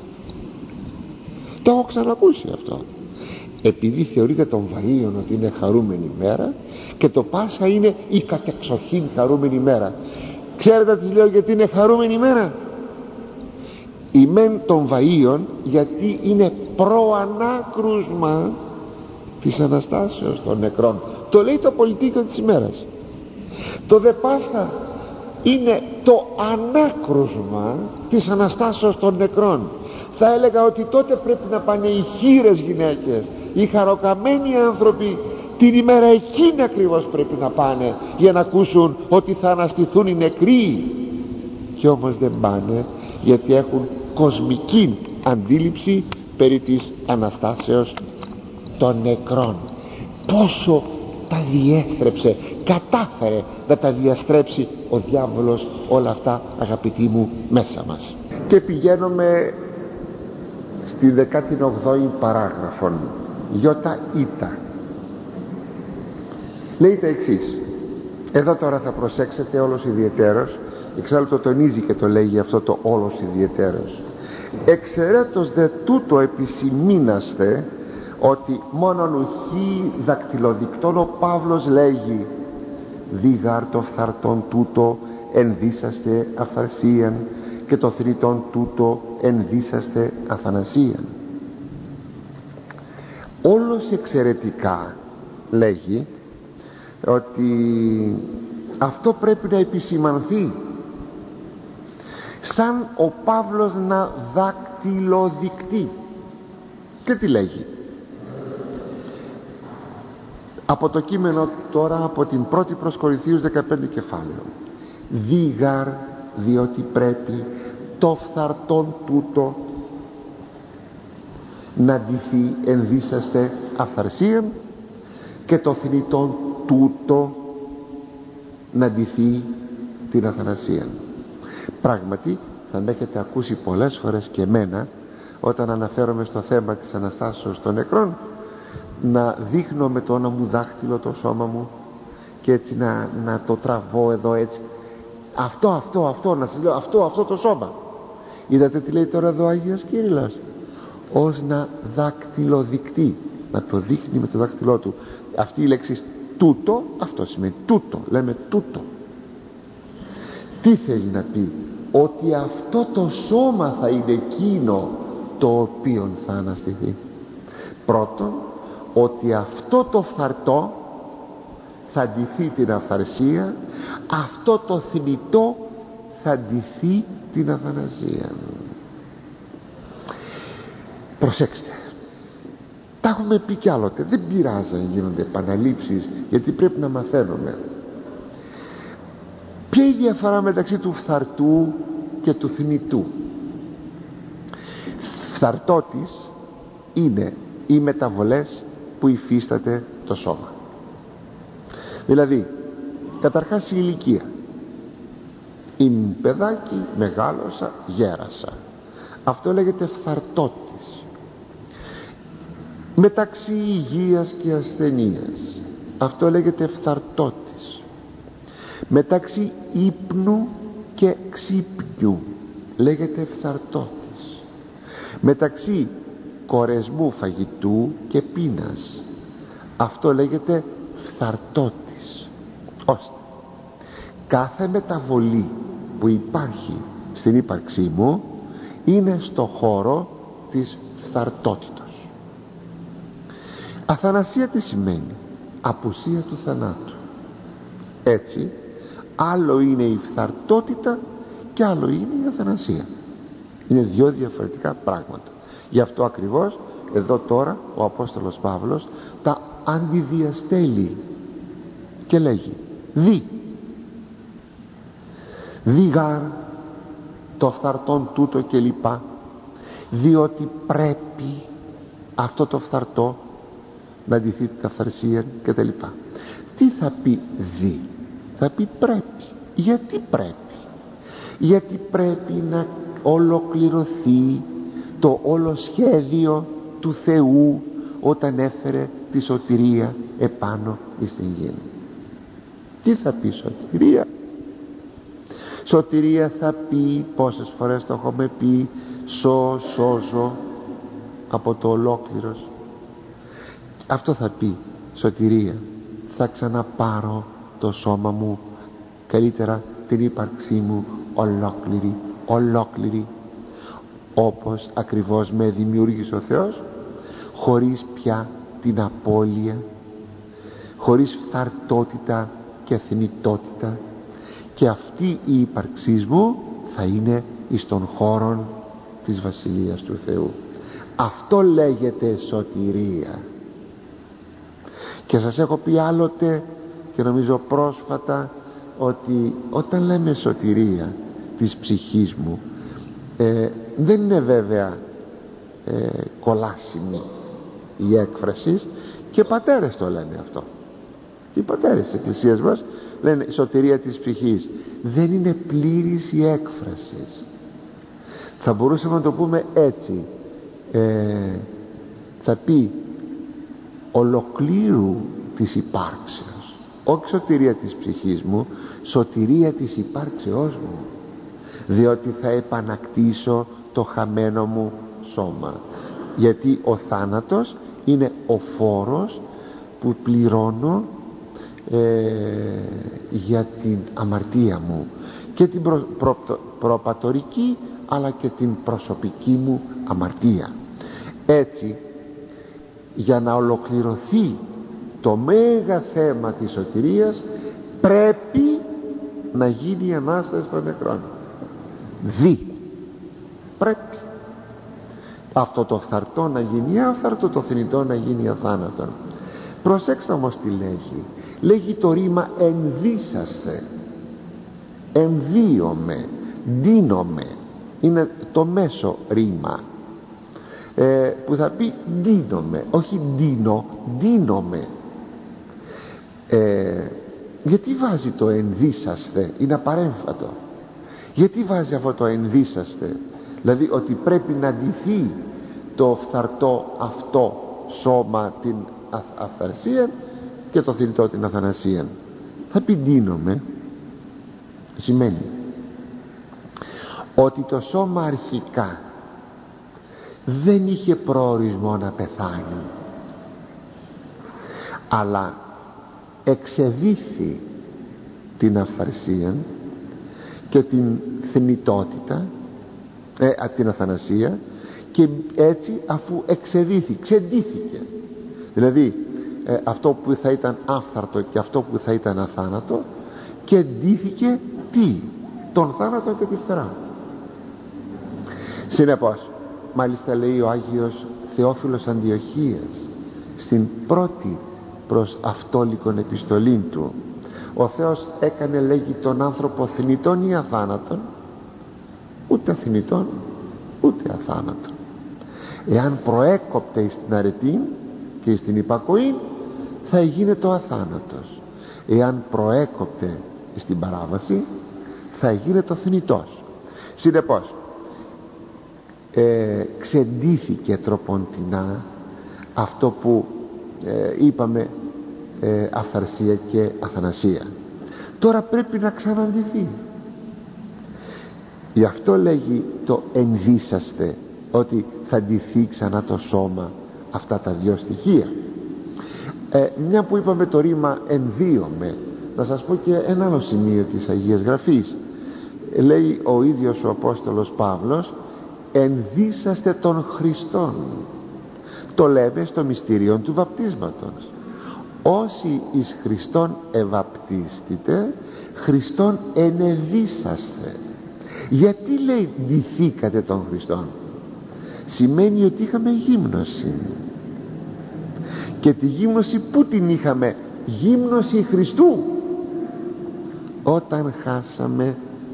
Το έχω ξανακούσει αυτό. Επειδή θεωρείται τον Βαΐον ότι είναι χαρούμενη μέρα και το Πάσχα είναι η κατεξοχήν χαρούμενη μέρα. Ξέρετε τι λέω γιατί είναι χαρούμενη μέρα? Η μεν των Βαΐων γιατί είναι προανάκρουσμα της Αναστάσεως των νεκρών. Το λέει το πολιτικό της ημέρας. Το δε Πάσχα είναι το ανάκρουσμα της Αναστάσεως των νεκρών. Θα έλεγα ότι τότε πρέπει να πάνε οι χήρες γυναίκες, οι χαροκαμένοι άνθρωποι, την ημέρα εκείνη ακριβώς πρέπει να πάνε για να ακούσουν ότι θα αναστηθούν οι νεκροί. Και όμως δεν πάνε, γιατί έχουν κοσμική αντίληψη περί της Αναστάσεως των νεκρών. Πόσο τα διέστρεψε, κατάφερε να τα διαστρέψει ο διάβολος όλα αυτά, αγαπητοί μου, μέσα μας. Και πηγαίνουμε στη δεκάτη ογδόη παράγραφον γιώτα ήτα λέει τα εξής. Εδώ τώρα θα προσέξετε όλος ιδιαιτέρως, εξάλλου το τονίζει και το λέγει αυτό το όλος ιδιαιτέρως. Εξαιρέτως δε τούτο επισημείναστε, ότι μόνον ουχή δακτυλοδεικτών ο Παύλος λέγει δίγαρ το φθαρτόν τούτο ενδύσαστε αφθαρσίαν και το θρητόν τούτο ενδύσαστε αθανασίαν. Όλος εξαιρετικά λέγει ότι αυτό πρέπει να επισημανθεί, σαν ο Παύλος να δακτυλοδεικτεί. Και τι λέγει από το κείμενο τώρα, από την πρώτη προς Κορινθίους δεκαπέντε κεφάλαιο. Δίγαρ, διότι πρέπει το φθαρτόν τούτο να ντυθεί ενδύσαστε αφθαρσίαν και το θνητόν τούτο να ντυθεί την αθανασία. Πράγματι θα με έχετε ακούσει πολλές φορές και εμένα, όταν αναφέρομαι στο θέμα της Αναστάσεως των νεκρών, να δείχνω με το ένα μου δάχτυλο το σώμα μου και έτσι να, να το τραβώ εδώ έτσι, αυτό, αυτό, αυτό, να σας λέω αυτό, αυτό το σώμα. Είδατε τι λέει τώρα εδώ ο Άγιος Κύριλλος, ως να δακτυλοδεικτεί, να το δείχνει με το δάχτυλό του. Αυτή η λέξη τούτο, αυτό σημαίνει τούτο, λέμε τούτο. Τι θέλει να πει? Ότι αυτό το σώμα θα είναι εκείνο το οποίο θα αναστηθεί. Πρώτον, ότι αυτό το φθαρτό θα ντυθεί την αφθαρσία, αυτό το θνητό θα ντυθεί την αθανασία. Προσέξτε, τα έχουμε πει κι άλλοτε, δεν πειράζει αν γίνονται επαναλήψεις, γιατί πρέπει να μαθαίνουμε. Ποια είναι η διαφορά μεταξύ του φθαρτού και του θνητού? Φθαρτότης είναι οι μεταβολές που υφίσταται το σώμα. Δηλαδή, καταρχάς η ηλικία. Είμαι παιδάκι, μεγάλωσα, γέρασα. Αυτό λέγεται φθαρτότης. Μεταξύ υγείας και ασθενείας, αυτό λέγεται φθαρτότης. Μεταξύ ύπνου και ξύπνιου, λέγεται φθαρτότης. Μεταξύ κορεσμού φαγητού και πείνας, αυτό λέγεται φθαρτότης. Ώστε κάθε μεταβολή που υπάρχει στην ύπαρξή μου είναι στο χώρο της φθαρτότητος. Αθανασία τι σημαίνει? Απουσία του θανάτου. Έτσι, άλλο είναι η φθαρτότητα και άλλο είναι η αθανασία. Είναι δύο διαφορετικά πράγματα. Γι' αυτό ακριβώς εδώ τώρα ο Απόστολος Παύλος τα αντιδιαστέλει και λέγει δι διγάρ το φθαρτόν τούτο και λοιπά, διότι πρέπει αυτό το φθαρτό να ντυθεί την αυθαρσία και τα λοιπά. Τι θα πει δι? Θα πει πρέπει. Γιατί πρέπει? Γιατί πρέπει να ολοκληρωθεί το όλο σχέδιο του Θεού όταν έφερε τη σωτηρία επάνω στην γη. Τι θα πει σωτηρία? Σωτηρία θα πει, πόσες φορές το έχουμε πει, σω, σώζω από το ολόκληρος. Αυτό θα πει σωτηρία. Θα ξαναπάρω το σώμα μου, καλύτερα την ύπαρξή μου ολόκληρη, ολόκληρη, όπως ακριβώς με δημιούργησε ο Θεός, χωρίς πια την απώλεια, χωρίς φθαρτότητα και θνητότητα, και αυτή η ύπαρξή μου θα είναι εις των χώρων της Βασιλείας του Θεού. Αυτό λέγεται σωτηρία. Και σας έχω πει άλλοτε και νομίζω πρόσφατα ότι όταν λέμε σωτηρία της ψυχής μου, ε, δεν είναι βέβαια ε, κολάσιμη η έκφραση, και πατέρες το λένε αυτό. Οι πατέρες της Εκκλησίας μας λένε σωτηρία της ψυχής. Δεν είναι πλήρης η έκφραση. Θα μπορούσαμε να το πούμε έτσι, ε, θα πει ολοκλήρου της υπάρξεως, όχι σωτηρία της ψυχής μου, σωτηρία της υπάρξεώς μου, διότι θα επανακτήσω το χαμένο μου σώμα, γιατί ο θάνατος είναι ο φόρος που πληρώνω ε, για την αμαρτία μου, και την προ, προ, προπατορική αλλά και την προσωπική μου αμαρτία. Έτσι, για να ολοκληρωθεί το μέγα θέμα της σωτηρίας, πρέπει να γίνει η Ανάσταση των νεκρών. Δι πρέπει αυτό το φθαρτό να γίνει άφθαρτο, το θνητό να γίνει αθάνατον. Προσέξτε όμως τι λέγει. Λέγει το ρήμα ενδύσαστε, ενδύομαι, ντύνομαι. Είναι το μέσο ρήμα ε, που θα πει ντύνομαι, όχι ντύνω, ντύνομαι. ε, γιατί βάζει το ενδύσαστε? Είναι απαρέμφατο. Γιατί βάζει αυτό το ενδύσαστε? Δηλαδή ότι πρέπει να ντυθεί το φθαρτό αυτό σώμα την αυθαρσία και το θνητό την αθανασία. Θα πει ντύνομαι, σημαίνει ότι το σώμα αρχικά δεν είχε προορισμό να πεθάνει, αλλά εξεδίθη την αυθαρσία και την θνητότητα, ε, την αθανασία, και έτσι αφού εξεδίθη, ξεντήθηκε, δηλαδή ε, αυτό που θα ήταν άφθαρτο και αυτό που θα ήταν αθάνατο, και ντύθηκε τι? Τον θάνατο και τη φθορά. Συνεπώς, μάλιστα λέει ο Άγιος Θεόφιλος Αντιοχίας στην πρώτη προς αυτόλικον επιστολή του, ο Θεός έκανε, λέγει, τον άνθρωπο θνητόν ή αθάνατον? Ούτε θνητόν ούτε αθάνατον. Εάν προέκοπτε στην αρετή και στην υπακοή, θα γίνεται ο αθάνατος. Εάν προέκοπτε στην παράβαση, θα γίνεται ο θνητός. Συνεπώς, ε, ξεντήθηκε τροποντινά αυτό που ε, είπαμε ε, αυθαρσία και αθανασία. Τώρα πρέπει να ξαναντηθεί. Γι' αυτό λέγει το ενδύσαστε, ότι θα ντυθεί ξανά το σώμα, αυτά τα δυο στοιχεία. ε, μια που είπαμε το ρήμα ενδύομαι, να σας πω και ένα άλλο σημείο της Αγίας Γραφής. Λέει ο ίδιος ο Απόστολος Παύλος, ενδύσαστε των Χριστών. Το λέμε στο μυστήριο του βαπτίσματος. Όσοι εις Χριστόν ευαπτίστητε, Χριστόν ενεδύσαστε. Γιατί λέει ντυθήκατε των Χριστών? Σημαίνει ότι είχαμε γύμνωση. Και τη γύμνωση που την είχαμε? Γύμνωση Χριστού. Όταν χάσαμε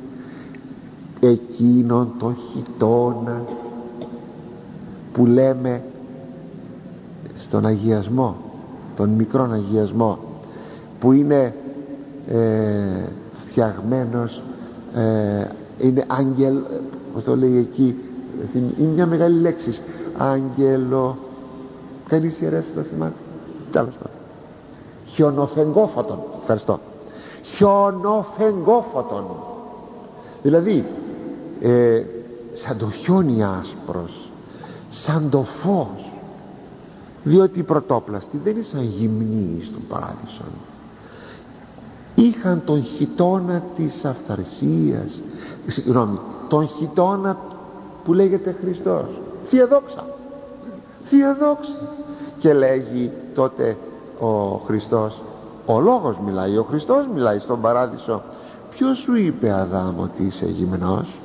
εκείνον τον χιτώνα που λέμε στον αγιασμό, τον μικρόν αγιασμό, που είναι ε, φτιαγμένος, ε, είναι άγγελ, όπως το λέει εκεί, είναι μια μεγάλη λέξη, άγγελο, κανείς ιερεύει το θυμάται, τέλος πάντων, χιονοφεγγόφωτον, ευχαριστώ, χιονοφεγγόφωτον, δηλαδή ε, σαν το χιόνι άσπρος, σαν το φως, διότι οι πρωτόπλαστοι δεν ήσαν γυμνοί στον παράδεισο, είχαν τον χιτώνα της αυθαρσίας, συγγνώμη, τον χιτώνα που λέγεται Χριστός, Θεία Δόξα, Θεία Δόξα. Και λέγει τότε ο Χριστός, ο Λόγος μιλάει, ο Χριστός μιλάει στον παράδεισο, ποιος σου είπε Αδάμ ότι είσαι γυμνός?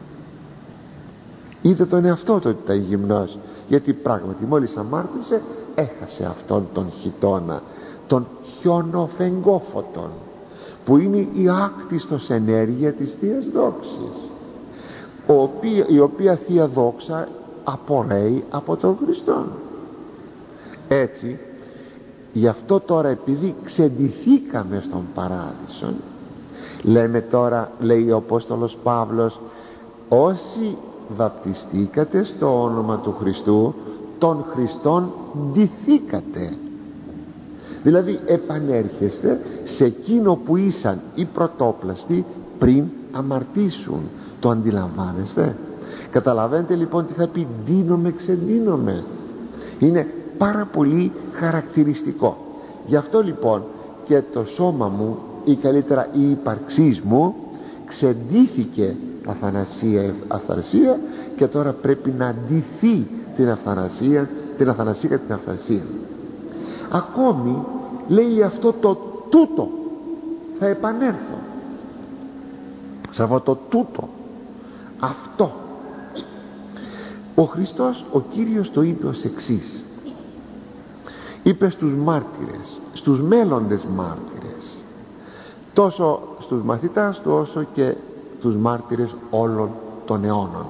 Είδε τον εαυτό του ότι ήταν γυμνός, γιατί πράγματι μόλις αμάρτησε έχασε αυτόν τον χιτώνα, τον χιονοφεγγόφωτον, που είναι η άκτιστος ενέργεια της Θείας Δόξης, η οποία Θεία Δόξα απορρέει από τον Χριστό. Έτσι, γι' αυτό τώρα, επειδή ξεντυθήκαμε στον παράδεισο, λέμε τώρα, λέει ο Απόστολος Παύλος, όσοι βαπτιστήκατε στο όνομα του Χριστού, των Χριστών ντυθήκατε. Δηλαδή επανέρχεστε σε εκείνο που ήσαν οι πρωτόπλαστοι πριν αμαρτήσουν. Το αντιλαμβάνεστε? Καταλαβαίνετε λοιπόν τι θα πει ντύνομαι, ξεντύνομαι? Είναι πάρα πολύ χαρακτηριστικό. Γι' αυτό λοιπόν και το σώμα μου, ή καλύτερα η ύπαρξή μου, ξεντύθηκε αθανασία, αθανασία, και τώρα πρέπει να ντυθεί την αθανασία, την αθανασία και την αθανασία. Ακόμη λέει αυτό το τούτο, θα επανέλθω σε αυτό το τούτο, αυτό. Ο Χριστός, ο Κύριος, το είπε ως εξής. Είπε στους μάρτυρες, στους μέλλοντες μάρτυρες, τόσο στους μαθητάς του όσο και τους μάρτυρες όλων των αιώνων.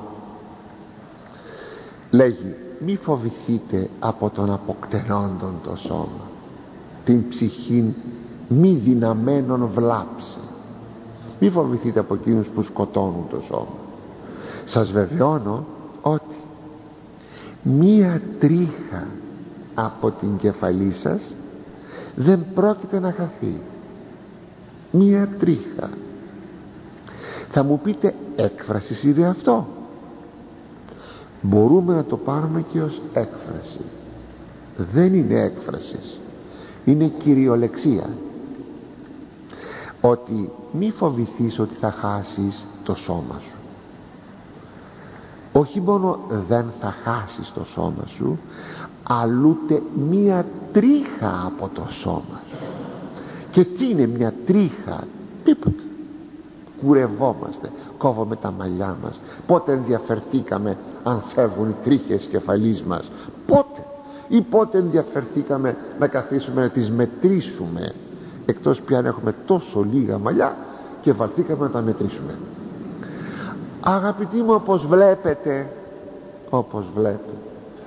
Λέγει, μη φοβηθείτε από τον αποκτενόντον το σώμα, την ψυχήν μη δυναμένων βλάψε. Μη φοβηθείτε από εκείνους που σκοτώνουν το σώμα. Σας βεβαιώνω ότι μία τρίχα από την κεφαλή σας δεν πρόκειται να χαθεί. Μία τρίχα. Θα μου πείτε, έκφραση είναι αυτό? Μπορούμε να το πάρουμε και ως έκφραση. Δεν είναι έκφραση, είναι κυριολεξία. Ότι μη φοβηθείς ότι θα χάσεις το σώμα σου. Όχι μόνο δεν θα χάσεις το σώμα σου, αλλούτε μία τρίχα από το σώμα σου. Και τι είναι μια τρίχα? Τίποτα. Κουρευόμαστε, κόβουμε τα μαλλιά μας. Πότε ενδιαφερθήκαμε αν φεύγουν οι τρίχες κεφαλής μας? Πότε? Ή πότε ενδιαφερθήκαμε να καθίσουμε να τις μετρήσουμε? Εκτός πια αν έχουμε τόσο λίγα μαλλιά και βαλθήκαμε να τα μετρήσουμε. Αγαπητοί μου, όπως βλέπετε, όπως βλέπετε,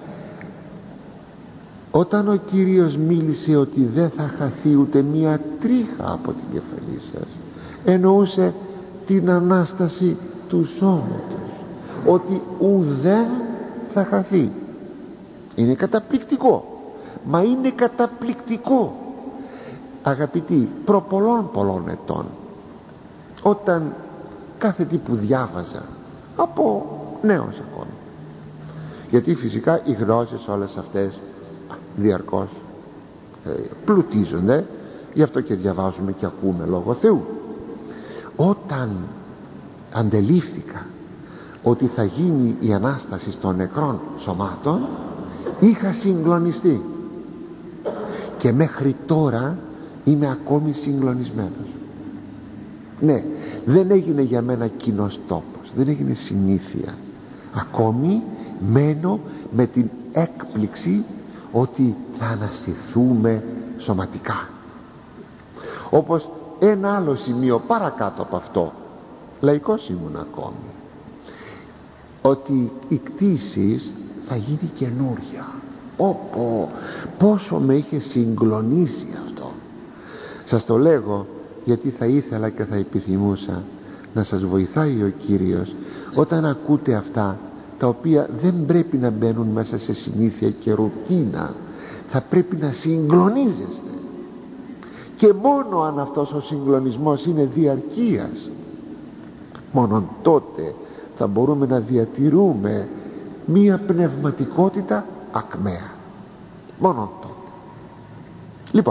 όταν ο Κύριος μίλησε ότι δεν θα χαθεί ούτε μία τρίχα από την κεφαλή σας, εννοούσε την Ανάσταση του σώματος, ότι ουδέν θα χαθεί. Είναι καταπληκτικό, μα είναι καταπληκτικό, αγαπητοί, προ πολλών πολλών ετών, όταν κάθε τι που διάβαζα, από νέος ακόμη, γιατί φυσικά οι γνώσεις όλες αυτές διαρκώς ε, πλουτίζονται, γι' αυτό και διαβάζουμε και ακούμε λόγω Θεού. Όταν αντελήφθηκα ότι θα γίνει η Ανάσταση των νεκρών σωμάτων, είχα συγκλονιστεί και μέχρι τώρα είμαι ακόμη συγκλονισμένος. Ναι, δεν έγινε για μένα κοινός τόπος, δεν έγινε συνήθεια. Ακόμη μένω με την έκπληξη ότι θα αναστηθούμε σωματικά. Όπως ένα άλλο σημείο παρακάτω από αυτό, λαϊκός ήμουν ακόμη, ότι η κτήση θα γίνει καινούρια. Όπο, πόσο με είχε συγκλονίσει αυτό. Σας το λέγω γιατί θα ήθελα και θα επιθυμούσα να σας βοηθάει ο Κύριος όταν ακούτε αυτά, τα οποία δεν πρέπει να μπαίνουν μέσα σε συνήθεια και ρουτίνα. Θα πρέπει να συγκλονίζεστε, και μόνο αν αυτός ο συγκλονισμός είναι διαρκείας, μόνον τότε θα μπορούμε να διατηρούμε μία πνευματικότητα ακμαία. Μόνον τότε. Λοιπόν,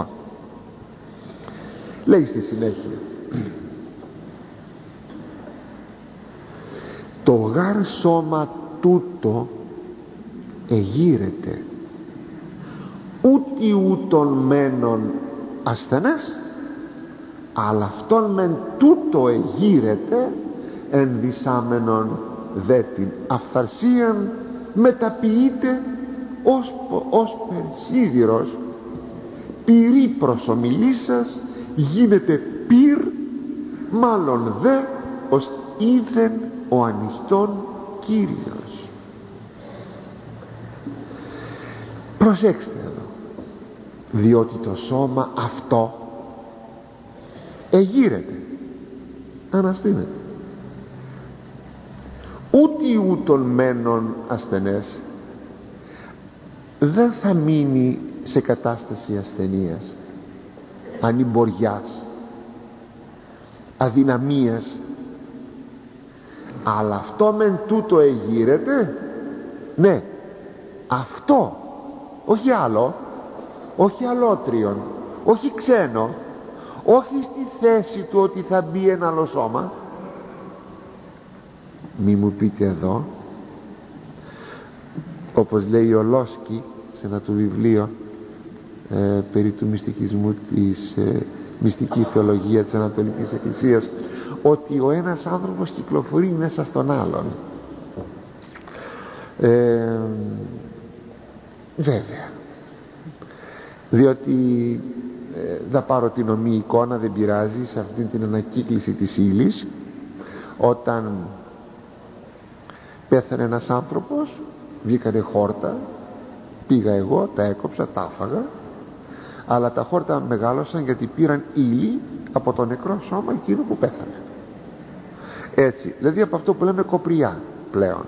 λέει στη συνέχεια, το γάρ σώμα τούτο εγείρεται, ούτι ούτων μένων ασθενές, αλλά αυτόν μεν τούτο εγείρεται, ενδυσάμενον δε την αυθαρσίαν μεταποιείται ως, ως περσίδηρος, πυρή προς ομιλήσας γίνεται πυρ, μάλλον δε ως είδεν ο ανοιχτόν Κύριος. Προσέξτε εδώ, διότι το σώμα αυτό εγείρεται, αναστήνεται, ούτε ούτων μένων ασθενές δεν θα μείνει σε κατάσταση ασθενείας, ανημποριάς, αδυναμίας, αλλά αυτό μεν τούτο εγείρεται, ναι, αυτό, όχι άλλο, όχι αλότριον, όχι ξένο, όχι στη θέση του ότι θα μπει ένα άλλο σώμα. Μη μου πείτε εδώ, όπως λέει ο Λόσκι σε ένα του βιβλίο ε, περί του μυστικισμού, της ε, μυστική θεολογία της Ανατολικής Εκκλησίας, ότι ο ένας άνθρωπος κυκλοφορεί μέσα στον άλλον. ε, βέβαια, διότι ε, θα πάρω την ομή εικόνα, δεν πειράζει, σε αυτή την ανακύκληση της ύλης, όταν πέθανε ένας άνθρωπος, βγήκανε χόρτα, πήγα εγώ, τα έκοψα, τα άφαγα, αλλά τα χόρτα μεγάλωσαν γιατί πήραν ύλη από το νεκρό σώμα εκείνο που πέθανε. Έτσι, δηλαδή από αυτό που λέμε κοπριά πλέον,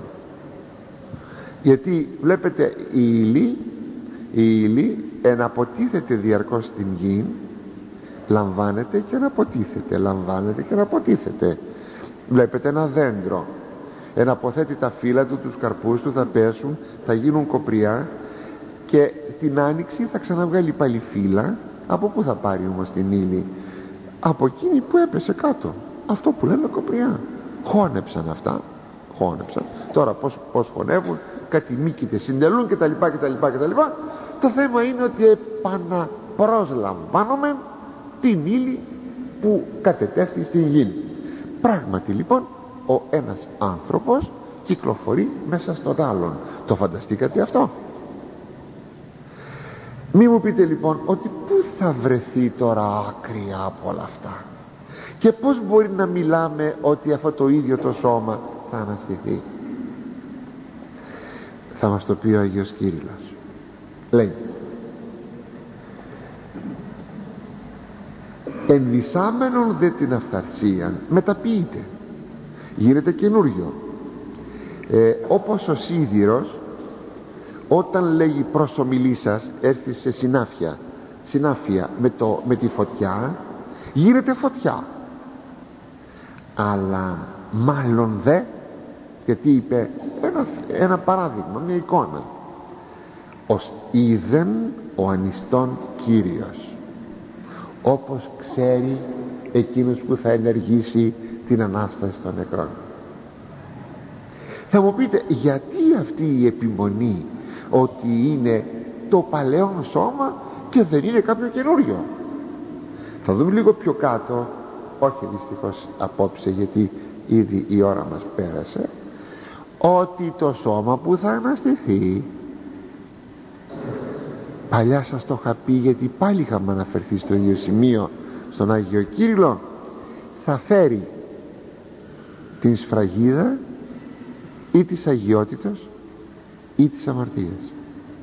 γιατί βλέπετε η ύλη η ύλη εναποτίθεται διαρκώς στην γη, λαμβάνεται και αναποτίθεται, λαμβάνεται και αναποτίθεται. Βλέπετε ένα δέντρο, εναποθέτει τα φύλλα του, τους καρπούς του, θα πέσουν, θα γίνουν κοπριά και την άνοιξη θα ξαναβγάλει πάλι φύλλα. Από πού θα πάρει όμως την ύλη? Από εκείνη που έπεσε κάτω, αυτό που λέμε κοπριά. Χώνεψαν αυτά, χώνεψαν. Τώρα πως, πως χωνεύουν, κάτι μύκητες συντελούν κτλ, κτλ, κτλ. Το θέμα είναι ότι επαναπροσλαμβάνουμε την ύλη που κατετέθη στην γη. Πράγματι λοιπόν ο ένας άνθρωπος κυκλοφορεί μέσα στον άλλον. Το φανταστήκατε αυτό? Μη μου πείτε λοιπόν ότι πού θα βρεθεί τώρα άκρη από όλα αυτά και πώς μπορεί να μιλάμε ότι αυτό το ίδιο το σώμα θα αναστηθεί. Θα μας το πει ο Άγιος Κύριλλος. Λέει: ενδυσάμενον δε την αυθαρσίαν μεταποιείται, γίνεται καινούριο, ε, όπως ο σίδηρος όταν λέγει προς ομιλή σας, έρθει σε συνάφεια συνάφεια με, το, με τη φωτιά, γίνεται φωτιά. Αλλά μάλλον δε, γιατί είπε ένα, ένα παράδειγμα, μια εικόνα, ως είδεν ο ανιστόν Κύριος, όπως ξέρει εκείνος που θα ενεργήσει την Ανάσταση των νεκρών. Θα μου πείτε, γιατί αυτή η επιμονή ότι είναι το παλαιόν σώμα και δεν είναι κάποιο καινούριο? Θα δούμε λίγο πιο κάτω, όχι δυστυχώς απόψε γιατί ήδη η ώρα μας πέρασε, ότι το σώμα που θα αναστηθεί, παλιά σας το είχα πει γιατί πάλι είχαμε αναφερθεί στο ίδιο σημείο στον Άγιο Κύριλλο, θα φέρει την σφραγίδα ή της αγιότητος ή της αμαρτίας,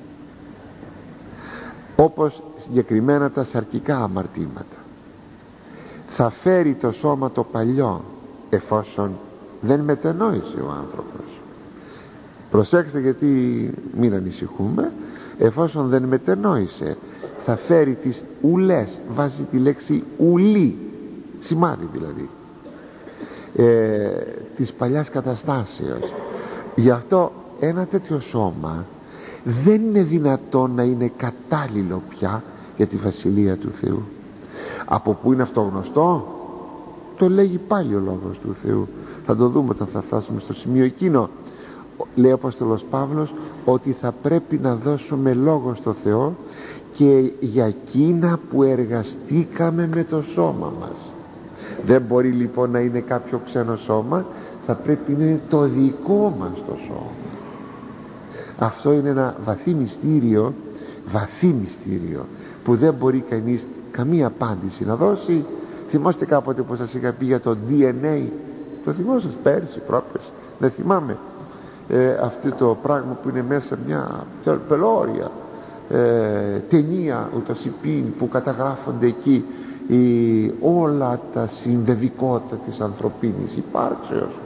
όπως συγκεκριμένα τα σαρκικά αμαρτήματα. Θα φέρει το σώμα το παλιό εφόσον δεν μετενόησε ο άνθρωπος. Προσέξτε, γιατί μην ανησυχούμε, εφόσον δεν μετενόησε θα φέρει τις ουλές, βάζει τη λέξη ουλή, σημάδι δηλαδή, ε, της παλιάς καταστάσεως. Γι' αυτό ένα τέτοιο σώμα δεν είναι δυνατόν να είναι κατάλληλο πια για τη Βασιλεία του Θεού. Από πού είναι αυτό γνωστό? Το λέγει πάλι ο Λόγος του Θεού, θα το δούμε όταν θα φτάσουμε στο σημείο εκείνο. Λέει ο Απόστολος Παύλος ότι θα πρέπει να δώσουμε λόγο στο Θεό και για εκείνα που εργαστήκαμε με το σώμα μας. Δεν μπορεί λοιπόν να είναι κάποιο ξένο σώμα, θα πρέπει να είναι το δικό μας το σώμα. Αυτό είναι ένα βαθύ μυστήριο, βαθύ μυστήριο που δεν μπορεί κανείς καμία απάντηση να δώσει. Θυμάστε κάποτε που σας είχα πει για το ντι εν έι? Το θυμόσαστε πέρυσι, πρόπερσι, δεν θυμάμαι, ε, αυτό το πράγμα που είναι μέσα μια πελώρια ε, ταινία ούτως υπήν, που καταγράφονται εκεί η, όλα τα συνδεδικότητα της ανθρωπίνης υπάρξεως,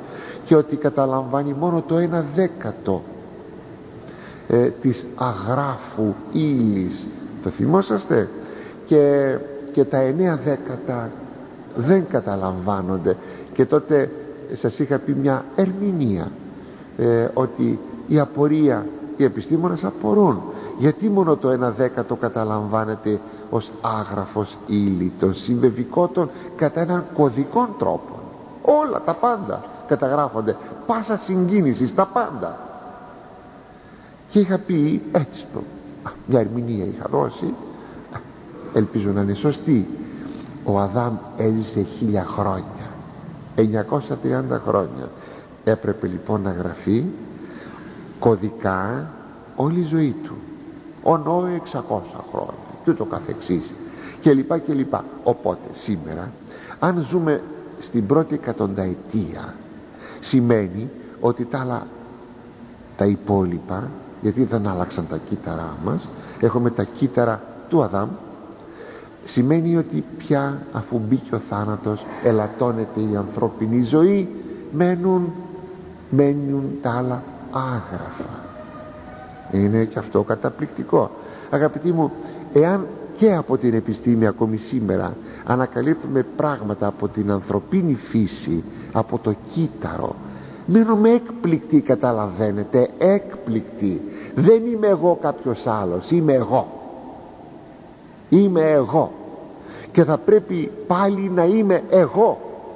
και ότι καταλαμβάνει μόνο το ένα δέκατο ε, της αγράφου ύλης, το θυμόσαστε, και, και τα εννέα δέκατα δεν καταλαμβάνονται. Και τότε σας είχα πει μια ερμηνεία, ε, ότι η απορία, οι επιστήμονες απορούν γιατί μόνο το ένα δέκατο καταλαμβάνεται ως άγραφος ύλη των συμβεβικότων κατά έναν κωδικών τρόπο. Όλα τα πάντα καταγράφονται, πάσα συγκίνηση, τα πάντα. Και είχα πει έτσι, μια ερμηνεία είχα δώσει, ελπίζω να είναι σωστή. Ο Αδάμ έζησε χίλια χρόνια, εννιακόσια τριάντα χρόνια. Έπρεπε λοιπόν να γραφεί κωδικά όλη η ζωή του. Ο Νόε εξακόσια χρόνια και ούτω καθεξής και λοιπά και λοιπά. Οπότε σήμερα, αν ζούμε στην πρώτη εκατονταετία, σημαίνει ότι τα άλλα, τα υπόλοιπα, γιατί δεν άλλαξαν τα κύτταρά μας, έχουμε τα κύτταρα του Αδάμ, σημαίνει ότι πια αφού μπήκε ο θάνατος, ελαττώνεται η ανθρώπινη ζωή, μένουν, μένουν τα άλλα άγραφα. Είναι και αυτό καταπληκτικό. Αγαπητοί μου, εάν και από την επιστήμη ακόμη σήμερα ανακαλύπτουμε πράγματα από την ανθρωπίνη φύση, από το κύτταρο, μένουμε έκπληκτοι, καταλαβαίνετε, έκπληκτοι. Δεν είμαι εγώ κάποιος άλλος, είμαι εγώ. Είμαι εγώ και θα πρέπει πάλι να είμαι εγώ.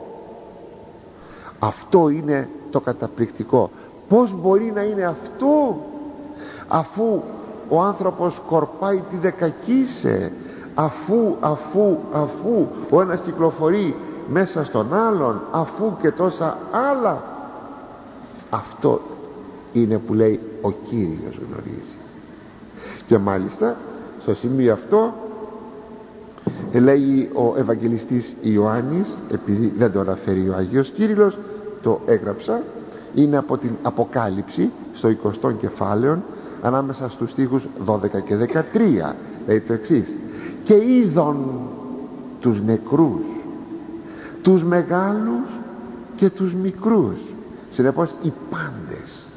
Αυτό είναι το καταπληκτικό. Πώς μπορεί να είναι αυτό, αφού ο άνθρωπος σκορπάει τη δεκακίσε, αφού, αφού, αφού ο ένας κυκλοφορεί μέσα στον άλλον, αφού και τόσα άλλα. Αυτό είναι που λέει ο Κύριος γνωρίζει. Και μάλιστα στο σημείο αυτό λέει ο Ευαγγελιστής Ιωάννης, επειδή δεν το αναφέρει ο Αγίος Κύριλλος, το έγραψα, είναι από την Αποκάλυψη στο εικοστό κεφάλαιο, ανάμεσα στους στίχους δώδεκα και δεκατρία, λέει το εξής: και είδον τους νεκρούς, τους μεγάλους και τους μικρούς, συνεπώς οι πάντες,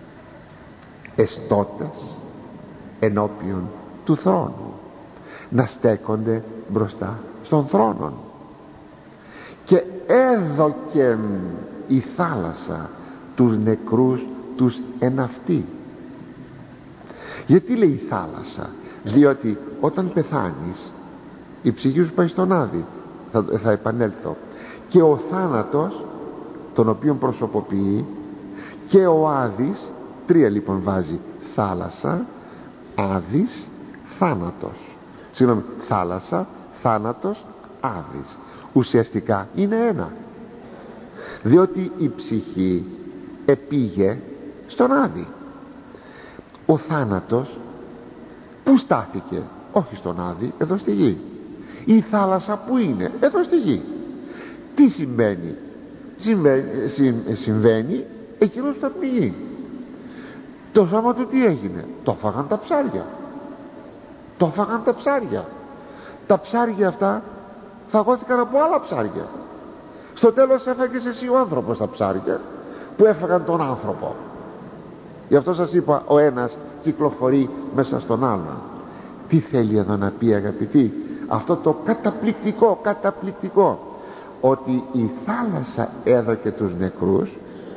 εστώτες ενώπιον του θρόνου, να στέκονται μπροστά στον θρόνο. Και έδωκεν η θάλασσα τους νεκρούς τους εν αυτή. Γιατί λέει η θάλασσα? Διότι όταν πεθάνεις η ψυχή σου πάει στον Άδη, θα, θα επανέλθω, και ο θάνατος, τον οποίον προσωποποιεί, και ο Άδης, τρία λοιπόν βάζει: θάλασσα, Άδης, θάνατος. Συγγνώμη, θάλασσα, θάνατος, Άδης. Ουσιαστικά είναι ένα, διότι η ψυχή επήγε στον Άδη. Ο θάνατος που στάθηκε? Όχι στον Άδη, εδώ στη γη. Η θάλασσα που είναι? Εδώ στη γη. Τι συμβαίνει? Συμβαίνει, συμβαίνει εκείνος θα πνιγεί. Το σώμα του τι έγινε? Το φάγαν τα ψάρια. Το φάγαν τα ψάρια. Τα ψάρια αυτά φαγώθηκαν από άλλα ψάρια. Στο τέλος έφαγες εσύ ο άνθρωπος τα ψάρια που έφαγαν τον άνθρωπο. Γι' αυτό σας είπα, ο ένας κυκλοφορεί μέσα στον άλλον. Τι θέλει εδώ να πει, αγαπητοί? Αυτό το καταπληκτικό, καταπληκτικό, ότι η θάλασσα έδωκε τους νεκρούς,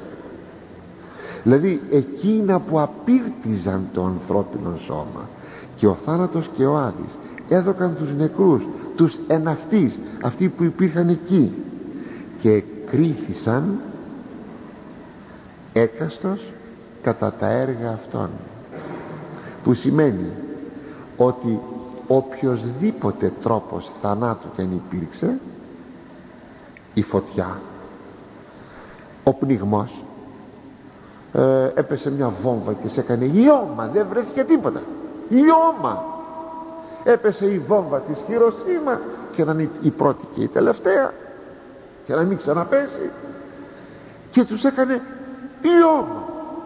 δηλαδή εκείνα που απήρτιζαν το ανθρώπινο σώμα, και ο θάνατος και ο Άδης έδωκαν τους νεκρούς, τους εν αυτής, αυτοί που υπήρχαν εκεί, και κρίθησαν έκαστος κατά τα έργα αυτών, που σημαίνει ότι οποιοσδήποτε τρόπος θανάτου και αν υπήρξε, η φωτιά, ο πνιγμός, ε, έπεσε μια βόμβα και σε έκανε λιώμα, δεν βρέθηκε τίποτα, λιώμα. Έπεσε η βόμβα της Χειροσύμα, και να είναι η πρώτη και η τελευταία, και να μην ξαναπέσει, και τους έκανε λιώμα.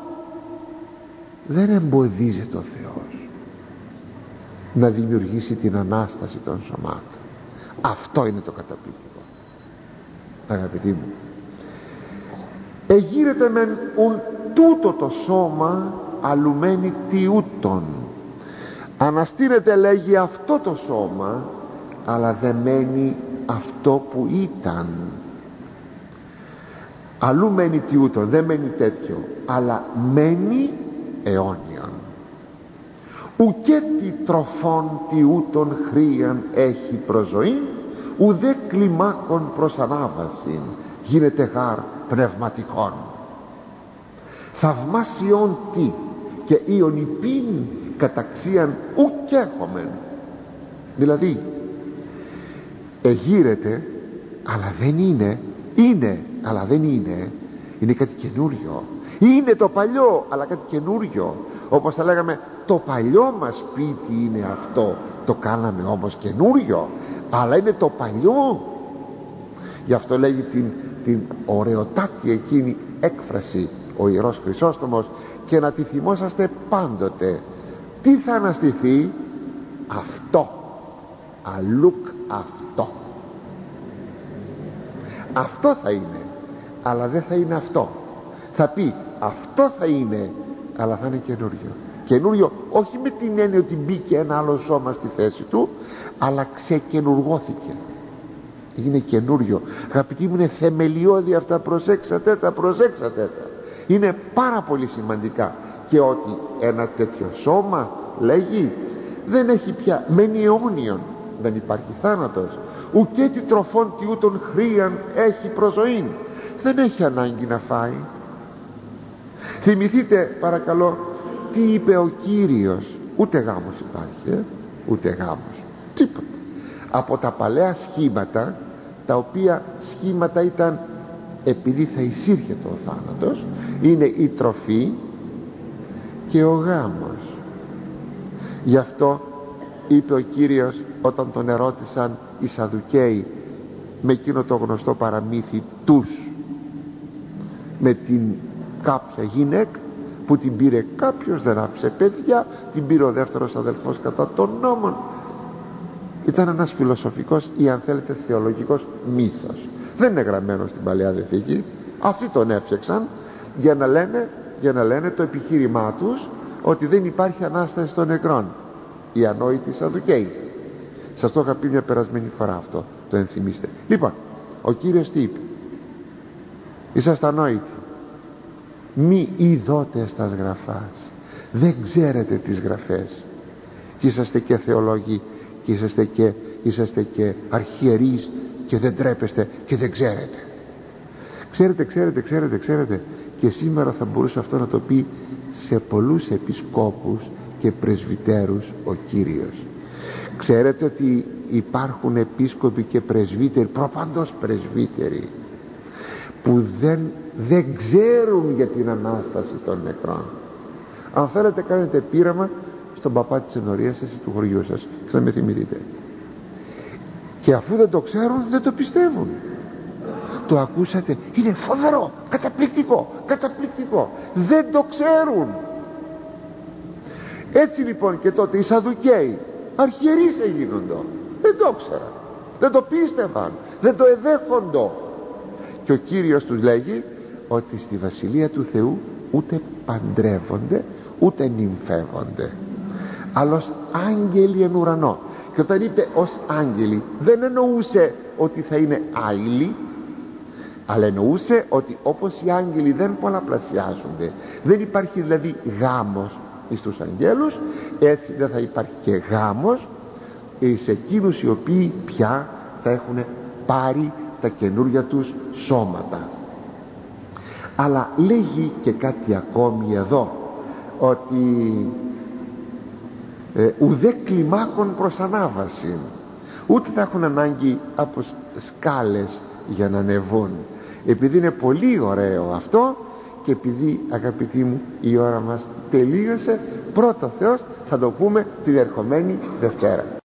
Δεν εμποδίζεται ο Θεός να δημιουργήσει την Ανάσταση των σωμάτων. Αυτό είναι το καταπληκτικό, αγαπητοί μου. εγείρεται μεν ουν τούτο το σώμα αλλουμένη τιούτον. Αναστήρεται, λέγει, αυτό το σώμα, αλλά δεν μένει αυτό που ήταν. Αλλού μένει τιούτον, δεν μένει τέτοιο, αλλά μένει αιώνιον. Ουκέ τι τροφών τιούτον χρίαν έχει προζωήν, ουδέ κλιμάκων προς ανάβασιν, γίνεται γάρ πνευματικών. Θαυμάσιον τι και ιον υπήν καταξίαν ουκέχομεν. Δηλαδή εγείρεται αλλά δεν είναι, είναι αλλά δεν είναι, είναι κάτι καινούριο. Είναι το παλιό αλλά κάτι καινούριο. Όπως θα λέγαμε, το παλιό μας σπίτι είναι αυτό, το κάναμε όμως καινούριο, αλλά είναι το παλιό. Γι' αυτό λέγει την, την ωραιοτάτη εκείνη έκφραση ο Ιερός Χρυσόστομος, και να τη θυμόσαστε πάντοτε. Τι θα αναστηθεί? Αυτό, αλλούκ αυτό. Αυτό θα είναι, αλλά δεν θα είναι αυτό. Θα πει αυτό θα είναι, αλλά θα είναι καινούριο. Καινούριο όχι με την έννοια ότι μπήκε ένα άλλο σώμα στη θέση του, αλλά ξεκαινουργώθηκε, είναι καινούριο. Αγαπητοί μου, είναι θεμελιώδη αυτά, προσέξατε τα, προσέξατε τα. Είναι πάρα πολύ σημαντικά. Και ότι ένα τέτοιο σώμα, λέγει, δεν έχει πια, μένει αιώνιον, δεν υπάρχει θάνατος. Ουκέ τι τροφών τι ούτων χρίαν έχει προζωήν, δεν έχει ανάγκη να φάει. Θυμηθείτε παρακαλώ τι είπε ο Κύριος. Ούτε γάμος υπάρχει, ε? ούτε γάμος, τίποτα. Από τα παλαιά σχήματα, τα οποία σχήματα ήταν επειδή θα εισήρχεται ο θάνατος, είναι η τροφή και ο γάμος. Γι' αυτό είπε ο Κύριος όταν τον ερώτησαν οι Σαδουκαίοι με εκείνο το γνωστό παραμύθι τους, με την κάποια γυναίκα που την πήρε κάποιος, δεν άφησε παιδιά, την πήρε ο δεύτερος αδελφός κατά των νόμων. Ήταν ένας φιλοσοφικός ή αν θέλετε θεολογικός μύθος, δεν είναι γραμμένο στην Παλαιά Διαθήκη. Αυτοί τον έφτιαξαν για να λένε, για να λένε το επιχείρημά τους ότι δεν υπάρχει Ανάσταση των νεκρών. Οι ανόητοι Σαδουκαίοι. Σας το είχα πει μια περασμένη φορά αυτό, το ενθυμίστε. Λοιπόν, ο Κύριος τι είπε? Είσαστε ανόητοι, μη ειδώτες τας γραφάς, δεν ξέρετε τις γραφές, και είσαστε και θεολόγοι και είσαστε και, είσαστε και αρχιερείς και δεν τρέπεστε και δεν ξέρετε. Ξέρετε, ξέρετε, ξέρετε, ξέρετε. Και σήμερα θα μπορούσε αυτό να το πει σε πολλούς επισκόπους και πρεσβυτέρους ο Κύριος. Ξέρετε ότι υπάρχουν επίσκοποι και πρεσβύτεροι, προπαντός πρεσβύτεροι, που δεν, δεν ξέρουν για την Ανάσταση των νεκρών. Αν θέλετε κάνετε πείραμα στον παπά της ενορίας σας ή του χωριού σας, θα με θυμηθείτε. Και αφού δεν το ξέρουν, δεν το πιστεύουν. Το ακούσατε, είναι φοβερό, καταπληκτικό, καταπληκτικό. Δεν το ξέρουν. Έτσι λοιπόν και τότε οι Σαδουκαίοι αρχιερείς έγινοντο, δεν το ξέραν, δεν το πίστευαν, δεν το εδέχοντο. Και ο Κύριος τους λέγει ότι στη Βασιλεία του Θεού ούτε παντρεύονται ούτε νυμφεύονται, αλλά ως άγγελοι εν ουρανό. Και όταν είπε ως άγγελοι, δεν εννοούσε ότι θα είναι άειλοι, αλλά εννοούσε ότι όπως οι άγγελοι δεν πολλαπλασιάζονται, δεν υπάρχει δηλαδή γάμος στους αγγέλους, έτσι δεν θα υπάρχει και γάμος σε εκείνους οι οποίοι πια θα έχουν πάρει τα καινούρια τους σώματα. Αλλά λέγει και κάτι ακόμη εδώ, ότι ε, ουδέ κλιμάκων προς ανάβαση, ούτε θα έχουν ανάγκη από σκάλες για να ανεβούν. Επειδή είναι πολύ ωραίο αυτό και επειδή, αγαπητοί μου, η ώρα μας τελείωσε, πρώτο Θεός θα το πούμε την ερχομένη Δευτέρα.